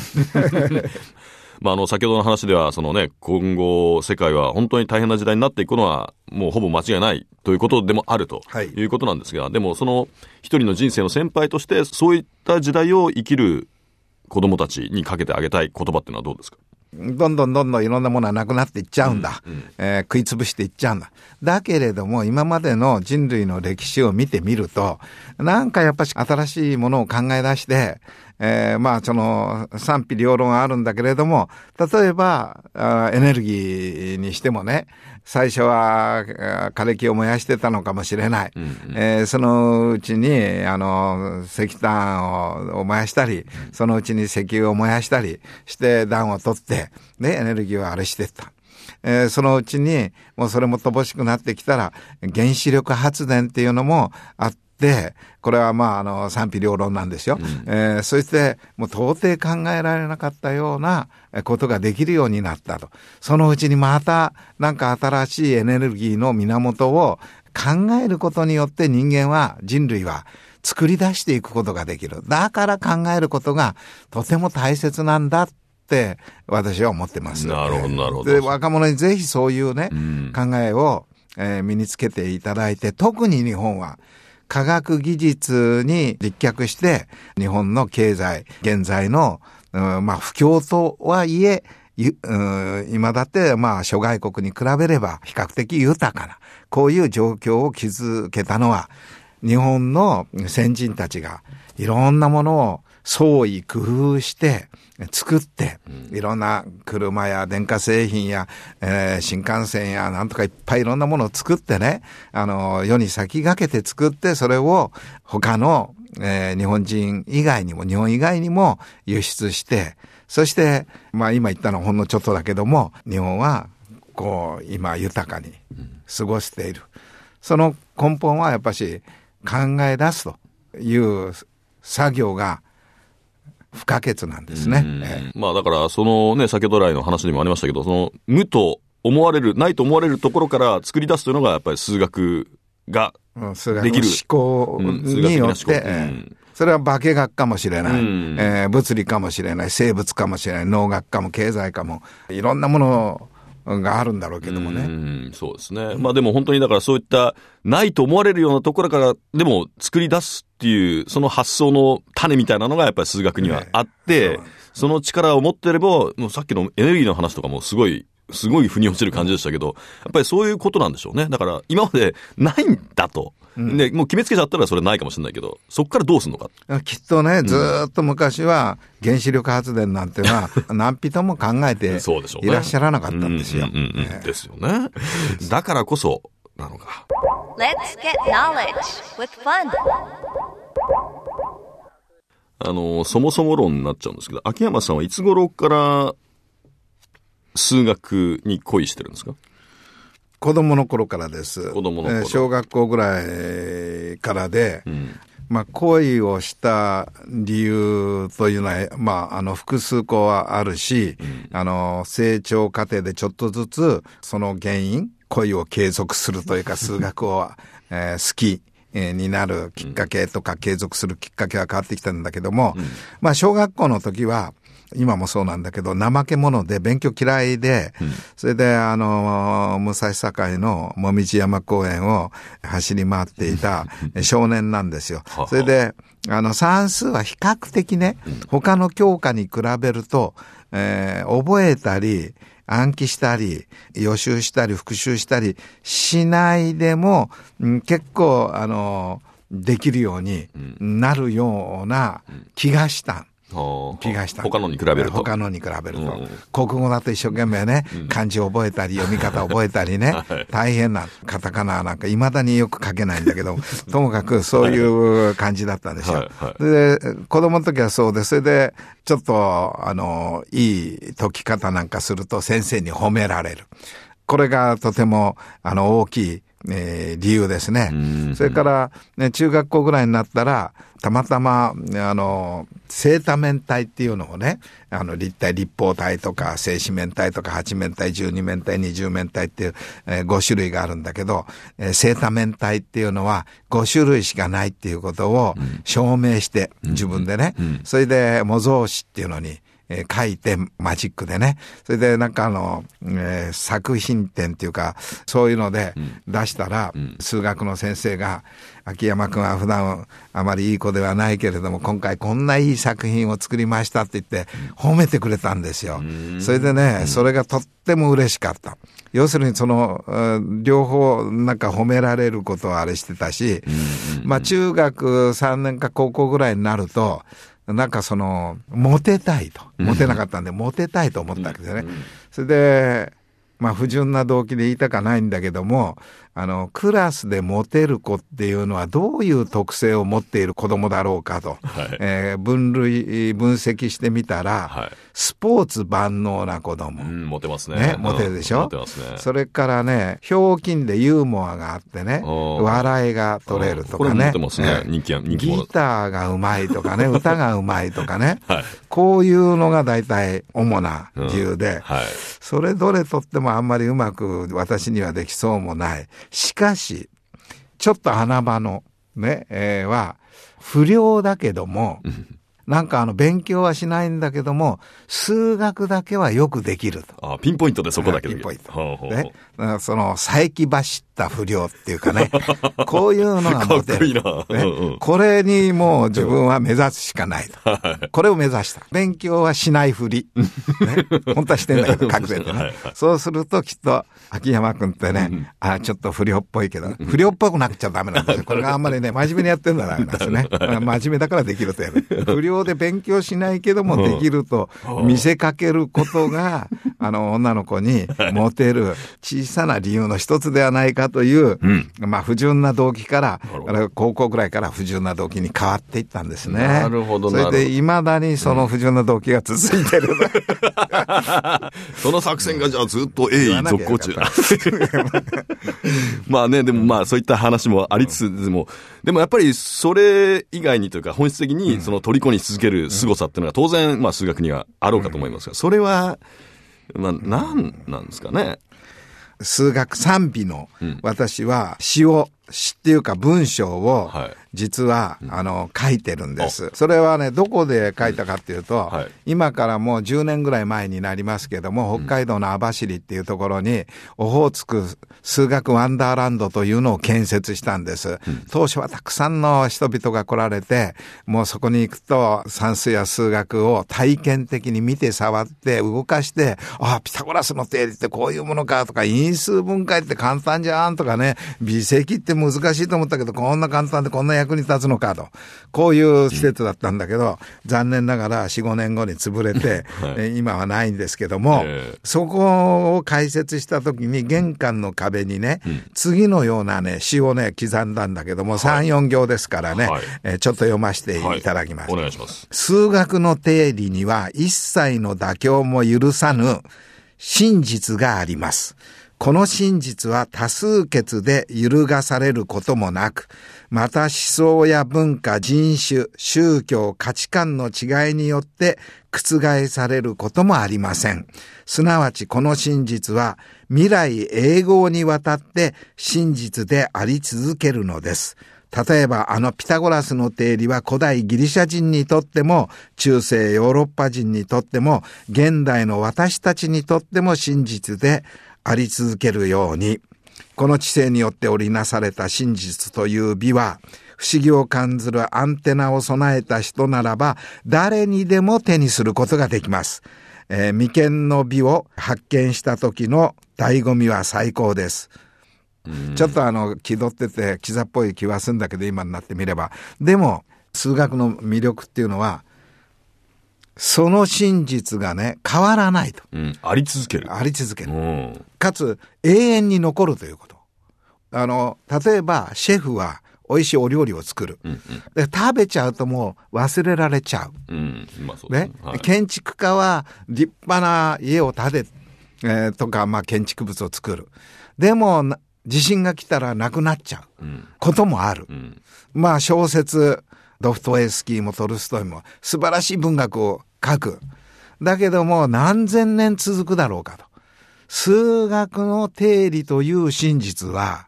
先ほどの話では今後世界は本当に大変な時代になっていくのはもうほぼ間違いないということでもあるということなんですが、でもその一人の人生の先輩としてそういった時代を生きる子供たちにかけてあげたい言葉っていうのはどうですか？ どんどんいろんなものはなくなっていっちゃうんだ、食いつぶしていっちゃうんだ。だけれども今までの人類の歴史を見てみると、なんかやっぱし新しいものを考え出して、その賛否両論あるんだけれども、例えばエネルギーにしてもね、最初は枯れ木を燃やしてたのかもしれない、そのうちに石炭を燃やしたり、そのうちに石油を燃やしたりして暖を取ってね、エネルギーをあれしてった。そのうちにもうそれも乏しくなってきたら原子力発電っていうのもあって、これは賛否両論なんですよ。そしてもう到底考えられなかったようなことができるようになったと。そのうちにまたなんか新しいエネルギーの源を考えることによって人類は作り出していくことができる。だから考えることがとても大切なんだって私は思ってます。 なるほどなるほど。 で、若者にぜひそういうね、考えを、身につけていただいて、特に日本は科学技術に立脚して日本の経済現在の、不況とはいえ今だって諸外国に比べれば比較的豊かなこういう状況を築けたのは、日本の先人たちがいろんなものを創意工夫して作って、いろんな車や電化製品や、新幹線やなんとかいっぱいいろんなものを作ってね、世に先駆けて作って、それを他の、日本人以外にも、日本以外にも輸出して、そして、今言ったのはほんのちょっとだけども、日本は今豊かに過ごしている。その根本はやっぱし考え出すという作業が不可欠なんですね。 だからそのね、先ほど来の話にもありましたけど、その無と思われる、ないと思われるところから作り出すというのがやっぱり数学ができる。 数学の思考によって、それは化学かもしれない、物理かもしれない、生物かもしれない、農学かも経済かも、いろんなものがあるんだろうけどもね。 そうですね。でも本当にだからそういったないと思われるようなところからでも作り出すっていうその発想の種みたいなのがやっぱり数学にはあって、その力を持っていれば、もうさっきのエネルギーの話とかもすごい腑に落ちる感じでしたけど、やっぱりそういうことなんでしょうね。だから今までないんだと。でもう決めつけちゃったらそれないかもしれないけど、そこからどうするのか。 きっとね、ずーっと昔は原子力発電なんていうのは何人も考えていらっしゃらなかったんですよ。 ですよね。だからこそなのか。 Let's get knowledge with fun. そもそも論になっちゃうんですけど、秋山さんはいつ頃から数学に恋してるんですか？ 子供の頃からです。 子供の頃。 小学校ぐらいからで、恋をした理由というのは、複数個はあるし、成長過程でちょっとずつその原因、恋を継続するというか、数学を、好きになるきっかけとか、継続するきっかけは変わってきたんだけども、小学校の時は、今もそうなんだけど、怠け者で勉強嫌いで、それで武蔵境のもみじ山公園を走り回っていた少年なんですよ。それで、算数は比較的ね、他の教科に比べると、覚えたり、暗記したり、予習したり、復習したりしないでも、結構、できるようになるような気がした。 他のに比べると。 他のに比べると。国語だと一生懸命ね、漢字を覚えたり、読み方を覚えたりね、大変なカタカナなんか未だによく書けないんだけど、ともかくそういう感じだったんですよ。で、子供の時はそうで、それで、ちょっと、いい解き方なんかすると先生に褒められる。これがとても、大きい、理由ですね。それから、ね、中学校ぐらいになったら、たまたま、正多面体っていうのをね、立体立方体とか、正四面体とか、八面体、十二面体、二十面体っていう、5種類があるんだけど、正多面体っていうのは5種類しかないっていうことを証明して、自分でね、それで模造紙っていうのに、書いてマジックでね。それでなんか作品展っていうか、そういうので出したら、数学の先生が、秋山くんは普段あまりいい子ではないけれども、今回こんないい作品を作りましたって言って褒めてくれたんですよ。それでね、それがとっても嬉しかった。要するに両方なんか褒められることはあれしてたし、中学3年か高校ぐらいになると、なんかモテたいと。モテなかったんで、モテたいと思ったわけですね。それで、不純な動機で言いたかないんだけども、クラスでモテる子っていうのはどういう特性を持っている子供だろうかと、分析してみたら、スポーツ万能な子供。 モテますね。 モテるでしょ。 モテますね。 それからね、ひょうきんでユーモアがあってね、笑いが取れるとかね。 これモテますね。人気ギターがうまいとかね、歌がうまいとかね。こういうのが大体主な理由で、それどれとってもあんまりうまく私にはできそうもない。しかし、ちょっと穴場のね、は、不良だけども、なんか勉強はしないんだけども、数学だけはよくできると。 ピンポイントでそこだけで。 ピンポイント。で、佐伯走っった不良っていうかね、こういうのがモテる。 かっこいいな。 ね、これにもう自分は目指すしかないと。これを目指した。勉強はしないふり。ね、本当はしてんだけど、隠れてね。そうするときっと、秋山くんってね、ちょっと不良っぽいけど、不良っぽくなっちゃダメなんですよ。これがあんまりね、真面目にやってるんだなんですね。真面目だからできるとやる。不良で勉強しないけどもできると見せかけることが、女の子にモテる小さな理由の一つではないかという、まあ不純な動機から、高校ぐらいから不純な動機に変わっていったんですね。 なるほど。 それで未だにその不純な動機が続いてる。 その作戦がじゃあずっと鋭意続行中。まあね、でもまあそういった話もありつつも、でもやっぱりそれ以外にというか本質的にその虜にし続ける凄さっていうのが当然まあ数学にはあろうかと思いますが、それはまあ何なんですかね。 数学賛美の私は詩っていうか文章を実は書いてるんです。それはね、どこで書いたかっていうと、今からもう10年ぐらい前になりますけども、北海道の網走っていうところにオホーツク数学ワンダーランドというのを建設したんです。当初はたくさんの人々が来られて、もうそこに行くと算数や数学を体験的に見て触って動かして、ピタゴラスの定理ってこういうものかとか、因数分解って簡単じゃんとかね、微積って難しいと思ったけどこんな簡単でこんな役に立つのかと、こういう施設だったんだけど、残念ながら 4,5 年後に潰れて、今はないんですけども、そこを開設した時に玄関の壁にね、次のようなね詩をね刻んだんだけども、3、4行ですからね、ちょっと読ませていただきます。 お願いします。 数学の定理には一切の妥協も許さぬ真実があります。この真実は多数決で揺るがされることもなく、また思想や文化、人種、宗教、価値観の違いによって覆されることもありません。すなわちこの真実は未来永劫にわたって真実であり続けるのです。例えばピタゴラスの定理は古代ギリシャ人にとっても中世ヨーロッパ人にとっても現代の私たちにとっても真実であり続けるように、この知性によって織りなされた真実という美は不思議を感ずるアンテナを備えた人ならば誰にでも手にすることができます。未見の美を発見した時の醍醐味は最高です。ちょっと気取っててキザっぽい気はするんだけど、今になってみれば。でも数学の魅力っていうのはその真実がね変わらないと、 あり続ける、 かつ永遠に残るということ。例えばシェフは美味しいお料理を作る、で食べちゃうともう忘れられちゃう、 そうですね。 建築家は立派な家を建て、とか、建築物を作る。でも地震が来たらなくなっちゃうこともある。小説ドフトエフスキーもトルストイも素晴らしい文学を書く。だけども何千年続くだろうかと。数学の定理という真実は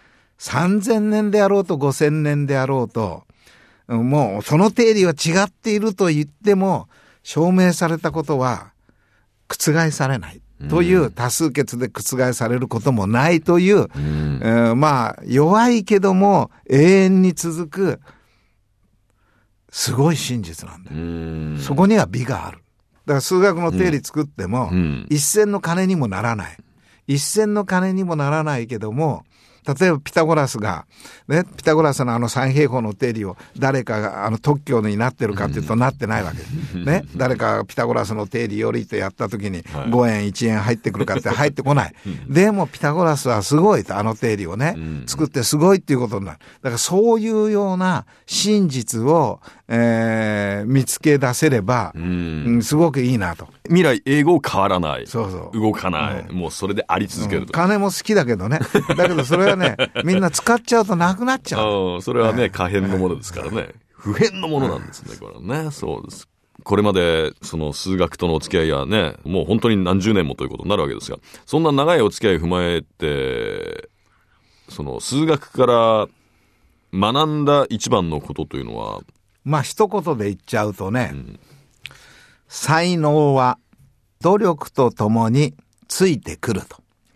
3000年であろうと5000年であろうと、もうその定理は違っていると言っても証明されたことは覆されないという、多数決で覆されることもないという、弱いけども永遠に続くすごい真実なんだよ。そこには美がある。だから数学の定理作っても、一銭の金にもならない。一銭の金にもならないけども、例えばピタゴラスが、ね、ピタゴラスの三平方の定理を誰かが特許になってるかっていうとなってないわけです。ね、誰かがピタゴラスの定理よりとやった時に5円1円入ってくるかって入ってこない。でもピタゴラスはすごいと、定理をね、作ってすごいっていうことになる。だからそういうような真実を、見つけ出せれば、すごくいいなと。 未来永劫変わらない。 そう動かない。もうそれであり続けると。 金も好きだけどね。だけどそれはね、みんな使っちゃうとなくなっちゃう。 それはね、可変のものですからね。不変のものなんですね、これはね。そうです。これまでその数学とのお付き合いはね、もう本当に何十年もということになるわけですが、そんな長いお付き合いを踏まえて、その数学から学んだ一番のことというのは、 一言で言っちゃうとね、才能は努力とともについてくると。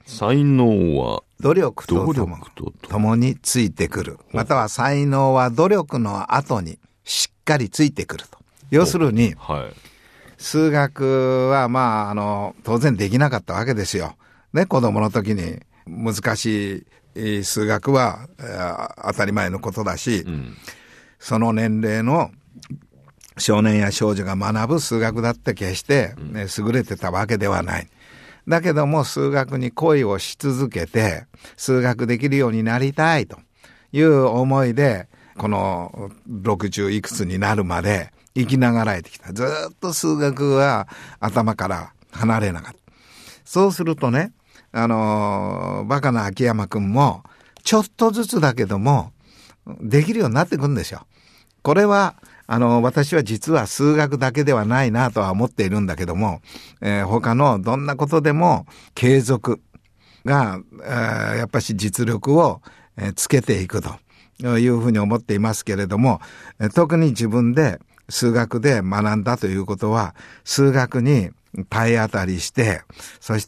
才能は努力とともについてくる。または才能は努力の後にしっかりついてくると。要するに、数学は当然できなかったわけですよ。ね、子供の時に難しい数学は当たり前のことだし、その年齢の少年や少女が学ぶ数学だって決して、優れてたわけではない。だけども数学に恋をし続けて、数学できるようになりたいという思いで、この60いくつになるまで生きながらえてきた。ずっと数学は頭から離れなかった。そうするとね、バカな秋山くんも、ちょっとずつだけども、できるようになってくるんですよ。これは、私は実は数学だけではないなとは思っているんだけども、他のどんなことでも継続が、やっぱし実力をつけていくというふうに思っていますけれども、特に自分で数学で学んだということは、数学に体当たりして、そして、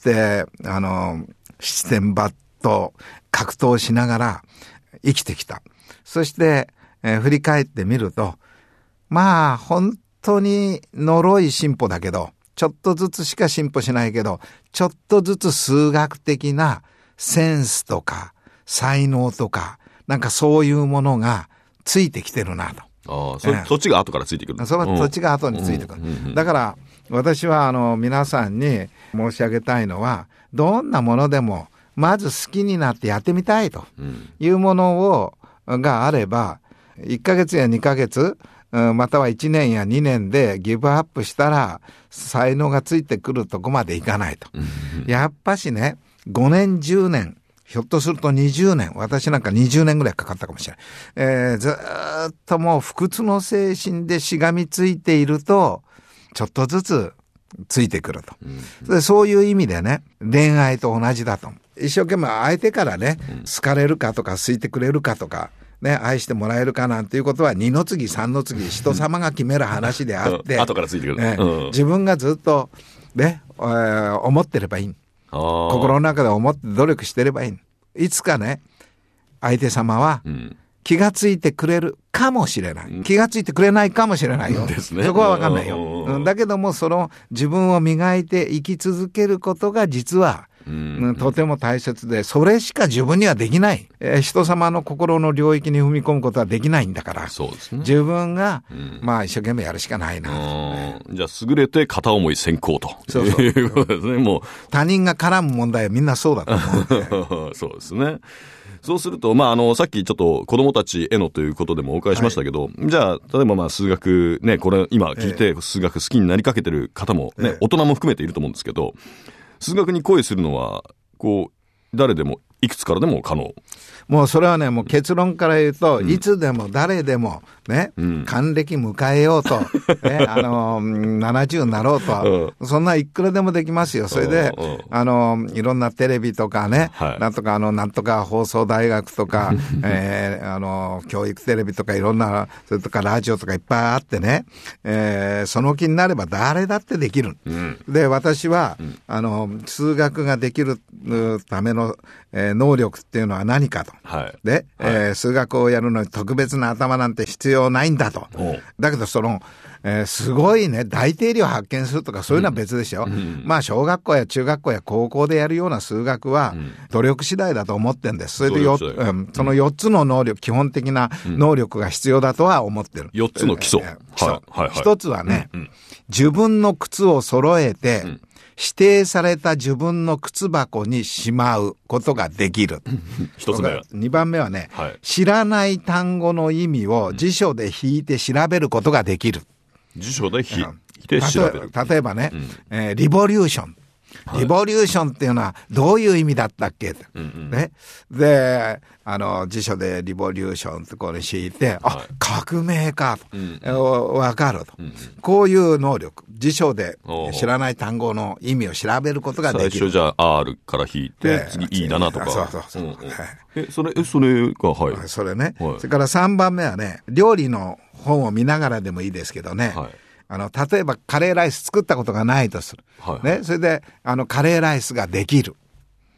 七転八倒、格闘しながら生きてきた。そして、振り返ってみると、本当に呪い進歩だけど、ちょっとずつしか進歩しないけど、ちょっとずつ数学的なセンスとか、才能とか、なんかそういうものがついてきてるなと。 そっちが後からついてくる。 そっちが後についてくる。だから、私は皆さんに申し上げたいのは、どんなものでもまず好きになってやってみたいというものがあれば、1ヶ月や2ヶ月、または1年や2年でギブアップしたら才能がついてくるとこまでいかないと。やっぱしね、5年10年、ひょっとすると20年、私なんか20年ぐらいかかったかもしれない。ずっともう不屈の精神でしがみついていると、ちょっとずつついてくると。でそういう意味でね、恋愛と同じだと。一生懸命相手からね、好かれるかとか好いてくれるかとか、ね、愛してもらえるかなんていうことは2の次3の次人様が決める話であって後からついてくる、 自分がずっとね、思ってればいい。心の中で思って努力してればいい。いつかね、相手様は気がついてくれるかもしれない。気がついてくれないかもしれないよ。ですね、そこは分かんないよ。だけどもその自分を磨いて生き続けることが実はとても大切で、それしか自分にはできない。人様の心の領域に踏み込むことはできないんだから、そうですね、自分が、一生懸命やるしかないな。 じゃあ優れて片思い先行ということですね。もう他人が絡む問題はみんなそうだと思うんでそうですね。そうすると、さっきちょっと子供たちへのということでもお伺いしましたけど、じゃあ、例えば数学ね、これ今聞いて数学好きになりかけてる方もね、大人も含めていると思うんですけど、数学に恋するのは、誰でも、いくつからでも可能。 もうそれはね、もう結論から言うと、いつでも誰でもね、還暦迎えようと、ね、70になろうと、そんないくらでもできますよ。それで、いろんなテレビとかね、なんとか放送大学とか、教育テレビとかいろんな、それとかラジオとかいっぱいあってね、その気になれば誰だってできる。で、私は、数学ができるための、能力っていうのは何かと。で、数学をやるのに特別な頭なんて必要ないんだと。だけどすごいね、大定理を発見するとかそういうのは別ですよ。小学校や中学校や高校でやるような数学は努力次第だと思ってるんです。それでその4つの能力、基本的な能力が必要だとは思ってる。 4つの基礎。 一つはね、自分の靴を揃えて、指定された自分の靴箱にしまうことができる。 一つ目は。 2番目はね、知らない単語の意味を辞書で引いて調べることができる。 辞書で引いて調べる。 例えばね、リボリューション。リボリューションっていうのはどういう意味だったっけ、ね、で、辞書でリボリューションってこれ敷いて、革命かと、わかると、こういう能力、辞書で知らない単語の意味を調べることができる。 最初じゃあ R から引いて、次 E だなとか。それが、 それね。それから3番目はね、料理の本を見ながらでもいいですけどね、例えばカレーライス作ったことがないとする。ね、それで、カレーライスができる。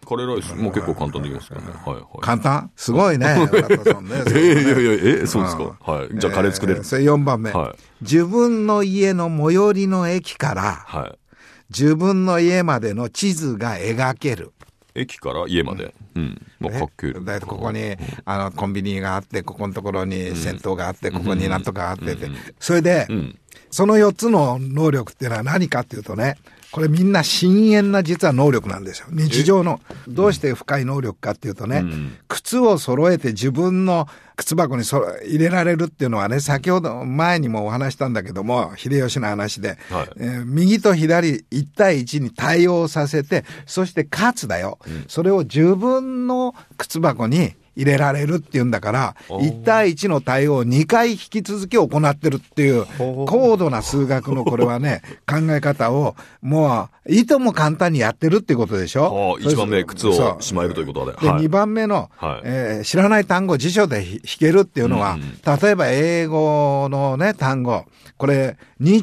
カレーライスもう結構簡単できますからね。はいはい。 簡単すごいね。そうですか。はい。じゃあカレー作れる。 それ4番目。はい。自分の家の最寄りの駅から、はい。自分の家までの地図が描ける。 駅から家まで。うん。まあ、かっけえ。 だいたいここに、コンビニがあって、ここのところに銭湯があって、ここになんとかあってて。それで、その4つの能力っていうのは何かっていうとね、これみんな深淵な実は能力なんですよ。日常の。どうして深い能力かっていうとね、靴を揃えて自分の靴箱に入れられるっていうのはね、先ほど前にもお話したんだけども、秀吉の話で、はい右と左1対1に対応させて、そしてかつだよ、それを自分の靴箱に入れられるっていうんだから、1対1の対応を2回引き続き行ってるっていう、高度な数学のこれはね、考え方を、もう、いとも簡単にやってるっていうことでしょ。 1番目、靴をしまえるということで。 で、2番目の、知らない単語を辞書で弾けるっていうのは、例えば英語のね、単語、これ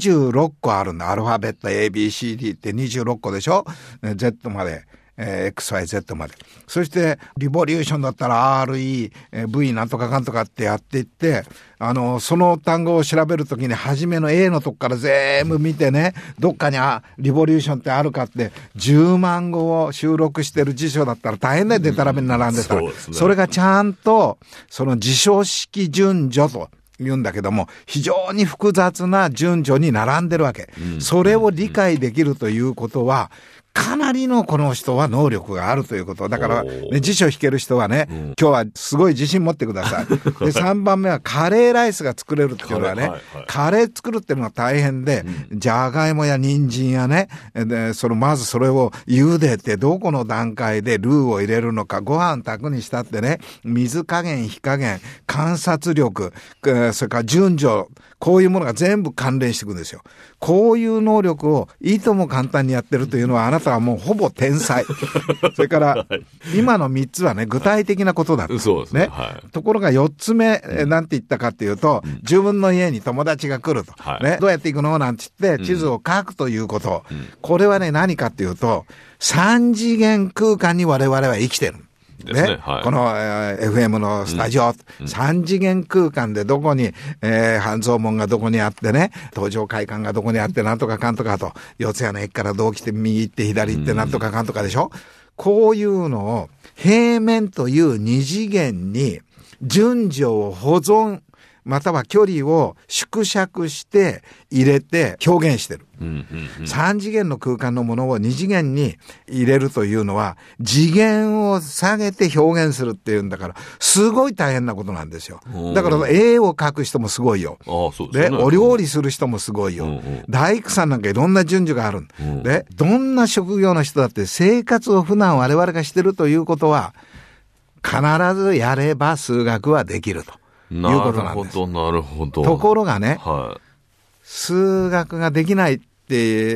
26個あるんだ。アルファベット ABCD って26個でしょ。Z まで。XYZ まで。そして、リボリューションだったら RE、V なんとかかんとかってやっていって、その単語を調べるときに、初めの A のとこから全部見てね、どっかにリボリューションってあるかって、10万語を収録してる辞書だったら大変だよ、デタラメに並んでたら。それがちゃんと、その辞書式順序と、言うんだけども、非常に複雑な順序に並んでるわけ。それを理解できるということは、かなりのこの人は能力があるということ。だから、ね、辞書引ける人はね、今日はすごい自信持ってください。で、3番目はカレーライスが作れるっていうのはね、カレー作るっていうのが大変で、じゃがいもや人参やね、で、まずそれを茹でて、どこの段階でルーを入れるのか、ご飯炊くにしたってね、水加減、火加減、観察力、それから順序、こういうものが全部関連していくんですよ。こういう能力をいとも簡単にやってるというのは、あなたはもうほぼ天才。それから、今の3つはね、具体的なことだった。 そうですね。 はい、ところが4つ目、なんて言ったかっていうと、自分の家に友達が来ると。ね、どうやって行くのなんて言って、地図を書くということ。これはね、何かっていうと、3次元空間に我々は生きてる。ね、はい、この、FM のスタジオ、3次元空間でどこに、半蔵門がどこにあってね、東上会館がどこにあってなんとかかんとかと、四谷の駅からどう来て右行って左行ってなんとかかんとかでしょ。こういうのを平面という2次元に順序を保存、または距離を縮尺して入れて表現してる。3次元の空間のものを2次元に入れるというのは次元を下げて表現するっていうんだからすごい大変なことなんですよ。だから絵を描く人もすごいよ。 そうですね。 で、お料理する人もすごいよ。大工さんなんかいろんな順序がある。で、どんな職業の人だって生活を普段我々がしてるということは必ずやれば数学はできると。いうことなんです。 なるほど。 ところがね、はい、数学ができないって、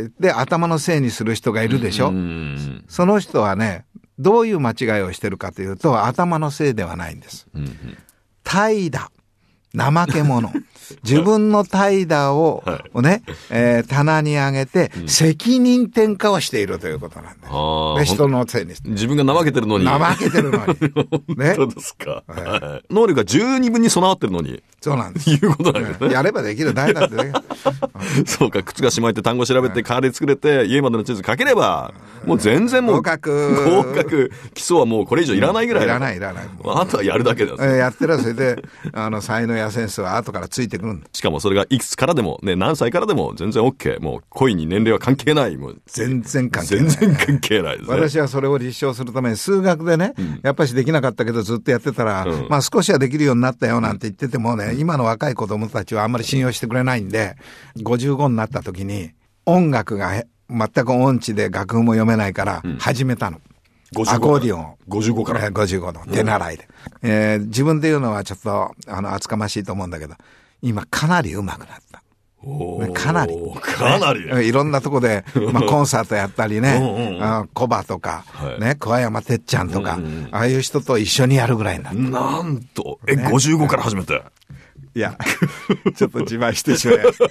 で、頭のせいにする人がいるでしょ。その人はね、どういう間違いをしてるかというと、頭のせいではないんです。怠惰、怠け者。自分の怠惰を、ね、棚に上げて、責任転嫁をしているということなんです。で、人のせいにして。 自分が怠けてるのに。 怠けてるのに。 ね。そうですか。能力が十二分に備わってるのに。 そうなんです。 いうことなんですね。 やればできる、誰だってね。 そうか、靴がしまえて単語調べて、カレー作れて、家までの地図書ければ、もう全然もう。 合格。 基礎はもうこれ以上いらないぐらい。 いらない。 あとはやるだけだ。 やってるそれで、才能やセンスは後からついてくるんだ。 しかもそれがいくつからでも、ね、何歳からでも全然 OK。もう恋に年齢は関係ない。もう全然関係ない。 全然関係ないですね。 私はそれを立証するために数学でね、やっぱりできなかったけどずっとやってたら、まあ少しはできるようになったよなんて言っててもね、今の若い子供たちはあんまり信用してくれないんで、55になった時に音楽が全く音痴で楽譜も読めないから始めたの。アコーディオンを。 55から。 55の手習いで。自分で言うのはちょっと厚かましいと思うんだけど、今かなり上手くなった。かなり。いろんなとこで、コンサートやったりね、コバとか、ね、桑山てっちゃんとか、ああいう人と一緒にやるぐらいになった。 なんと、55から始めて。 いや、ちょっと自慢してしまいました。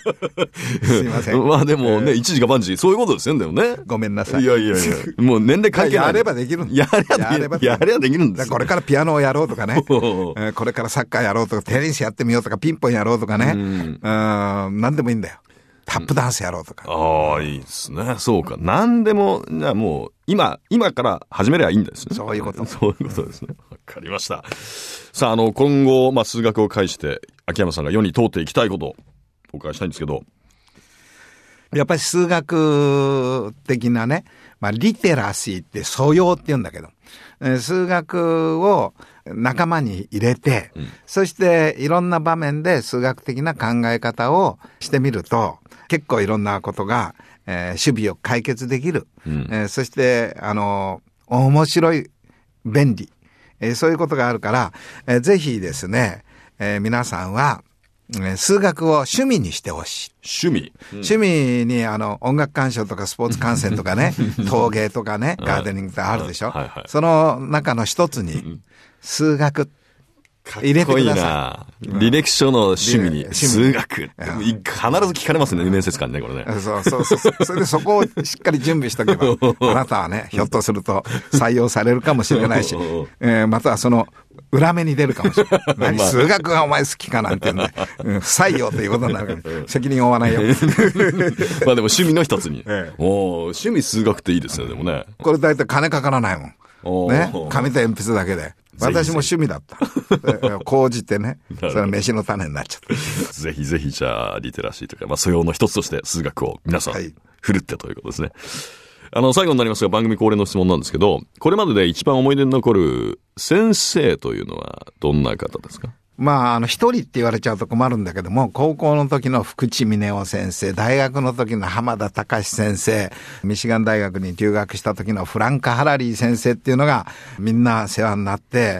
すいません。 まあでもね、一時が万事、そういうことですよね、でもね。 ごめんなさい。 いやいやいや、もう年齢関係ない。 やればできるんやればできるんですよ。 これからピアノをやろうとかね、これからサッカーやろうとか、テニスやってみようとか、ピンポンやろうとかね、なんでもいいんだよ。タップダンスやろうとか。 ああ、いいですね。そうか。なんでも、じゃあもう、今から始めればいいんですね。 そういうこと。 そういうことですね。わかりました。さあ、今後、数学を介して、秋山さんが世に通っていきたいことをお伺いしたいんですけど。 やっぱり数学的なね、リテラシーって素養って言うんだけど、数学を仲間に入れて、そしていろんな場面で数学的な考え方をしてみると、結構いろんなことが、守備を解決できる。そして、面白い、便利、そういうことがあるから、ぜひですね、皆さんは、数学を趣味にしてほしい。 趣味に音楽鑑賞とかスポーツ観戦とかね、陶芸とかね、ガーデニングってあるでしょ。その中の一つに、数学入れてください。 履歴書の趣味に数学。必ず聞かれますね、面接官ね、これね。 そう。それでそこをしっかり準備しとけば、あなたはね、ひょっとすると採用されるかもしれないし、またはその裏目に出るかもしれない。数学がお前好きかなんてね、不採用ということになるから、責任を負わないよ。 でも趣味の一つに。趣味数学っていいですよ、でもね。 これ大体金かからないもん。ね、紙と鉛筆だけで。私も趣味だった。講じてね、それは飯の種になっちゃった。 ぜひぜひじゃあ、リテラシーというか、素養の一つとして数学を皆さん、振るってということですね。最後になりますが、番組恒例の質問なんですけど、これまでで一番思い出に残る先生というのはどんな方ですか？ 一人って言われちゃうと困るんだけども、高校の時の福地峰夫先生、大学の時の浜田隆先生、ミシガン大学に留学した時のフランカ・ハラリー先生っていうのがみんな世話になって、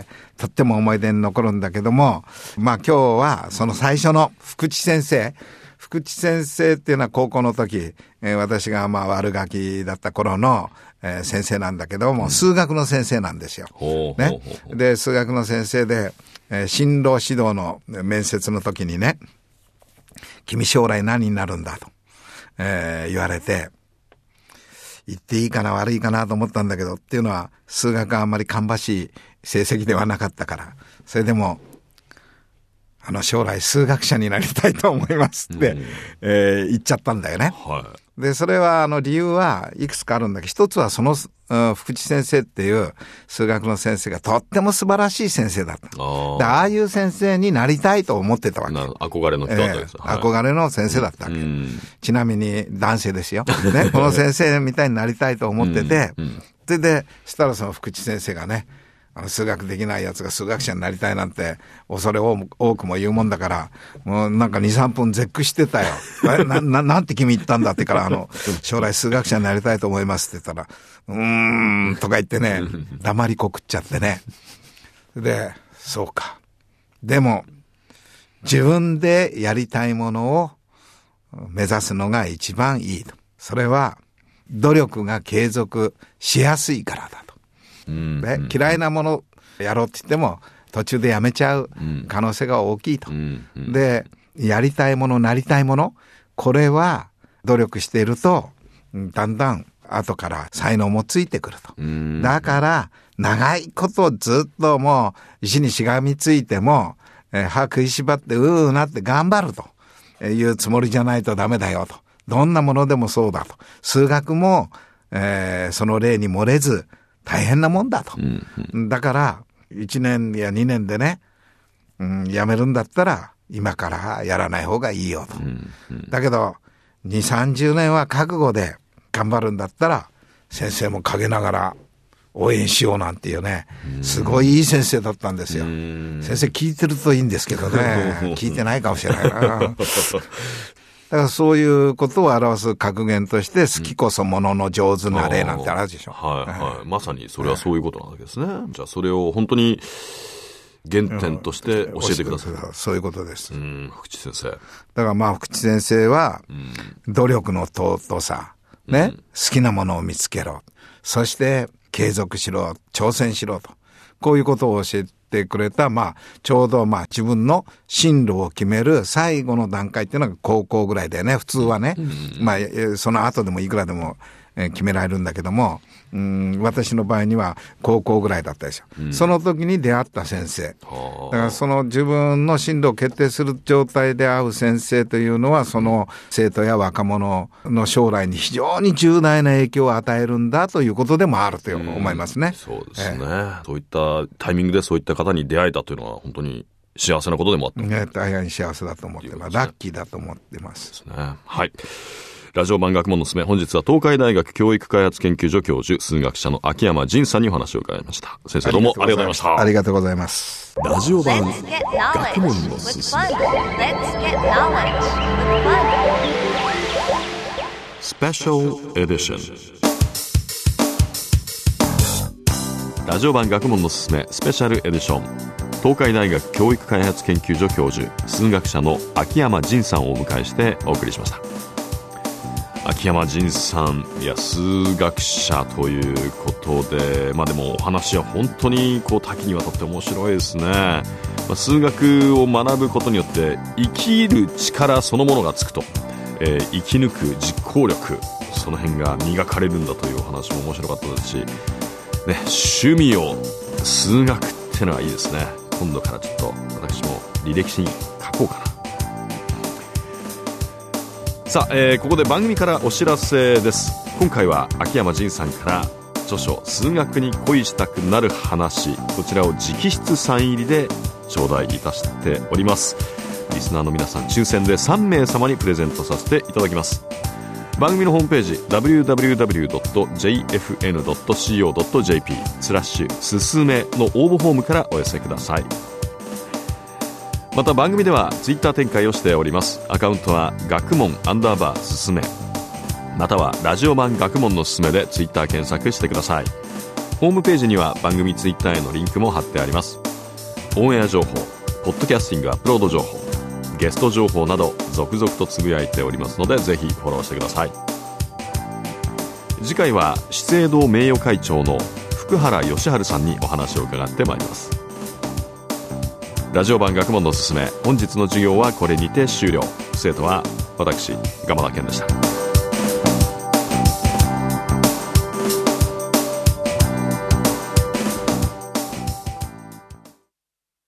とっても思い出に残るんだけども、今日はその最初の福地先生っていうのは高校の時、私が悪ガキだった頃の先生なんだけども、数学の先生なんですよ。ね。で、数学の先生で、進路指導の面接の時にね、君将来何になるんだと、言われて、言っていいかな悪いかなと思ったんだけど、っていうのは数学があんまり芳しい成績ではなかったから、それでも、将来数学者になりたいと思いますって、言っちゃったんだよね。で、それは理由はいくつかあるんだけど、一つはその福地先生っていう数学の先生がとっても素晴らしい先生だった。で、ああいう先生になりたいと思ってたわけ。 憧れの人だったんです、 憧れの先生だったわけ。ちなみに男性ですよ。ね、この先生みたいになりたいと思ってて、そしたらその福地先生がね、数学できないやつが数学者になりたいなんて恐れ多くも言うもんだから、もうなんか 2,3 分絶句してたよ。なんて君言ったんだってから、将来数学者になりたいと思いますって言ったら、とか言ってね、黙りこくっちゃってね。で、そうか。でも、自分でやりたいものを目指すのが一番いいと。それは、努力が継続しやすいからだと。嫌いなものやろうって言っても途中でやめちゃう可能性が大きいと。で、やりたいもの、なりたいもの、これは努力しているとだんだん後から才能もついてくると。だから長いことずっともう石にしがみついても、歯食いしばってなって頑張るというつもりじゃないとダメだよと。どんなものでもそうだと。数学も、その例に漏れず大変なもんだと。だから、1年や2年でね、やめるんだったら、今からやらない方がいいよと。だけど、2、30年は覚悟で頑張るんだったら、先生も陰ながら応援しようなんていうね、すごいいい先生だったんですよ。先生聞いてるといいんですけどね、聞いてないかもしれないな。だからそういうことを表す格言として、好きこそものの上手な例なんてあるでしょ。 まさにそれはそういうことなわけですね。じゃあそれを本当に原点として教えてください。 そういうことです。 福地先生。 だから福地先生は、努力の尊さ、ね、好きなものを見つけろ。そして継続しろ、挑戦しろと。こういうことを教えってくれた、ちょうど自分の進路を決める最後の段階っていうのが高校ぐらいだよね、普通はね。その後でもいくらでも決められるんだけども、私の場合には高校ぐらいだったでしょ。その時に出会った先生。だからその自分の進路を決定する状態で会う先生というのは、その生徒や若者の将来に非常に重大な影響を与えるんだということでもあると思いますね。 そうですね。そういったタイミングでそういった方に出会えたというのは本当に幸せなことでもあった。 大変幸せだと思ってます。ラッキーだと思ってます。 ですね。はい。ラジオ版学問のすすめ、本日は東海大学教育開発研究所教授、数学者の秋山仁さんにお話を伺いました。先生、どうもありがとうございました。 ありがとうございます。 ラジオ版学問のすすめ、スペシャルエディション。ラジオ版学問のすすめ、スペシャルエディション。東海大学教育開発研究所教授、数学者の秋山仁さんをお迎えしてお送りしました。秋山仁さん、数学者ということで、でもお話は本当に多岐にわたって面白いですね。数学を学ぶことによって生きる力そのものがつくと、生き抜く実行力、その辺が磨かれるんだというお話も面白かったですし、趣味を数学ってのはいいですね。今度からちょっと私も履歴書に書こうかな。さあ、ここで番組からお知らせです。今回は秋山仁さんから著書数学に恋したくなる話、こちらを直筆サイン入りで頂戴いたしております。リスナーの皆さん抽選で3名様にプレゼントさせていただきます。番組のホームページ www.jfn.co.jp すすめの応募フォームからお寄せください。また番組ではツイッター展開をしております。アカウントは学問_すすめ、またはラジオ版学問のすすめでツイッター検索してください。ホームページには番組ツイッターへのリンクも貼ってあります。オンエア情報、ポッドキャスティングアップロード情報、ゲスト情報など続々とつぶやいておりますので、ぜひフォローしてください。次回は資生堂名誉会長の福原義治さんにお話を伺ってまいります。ラジオ版学問のすすめ、本日の授業はこれにて終了。生徒は私、蒲田健でした。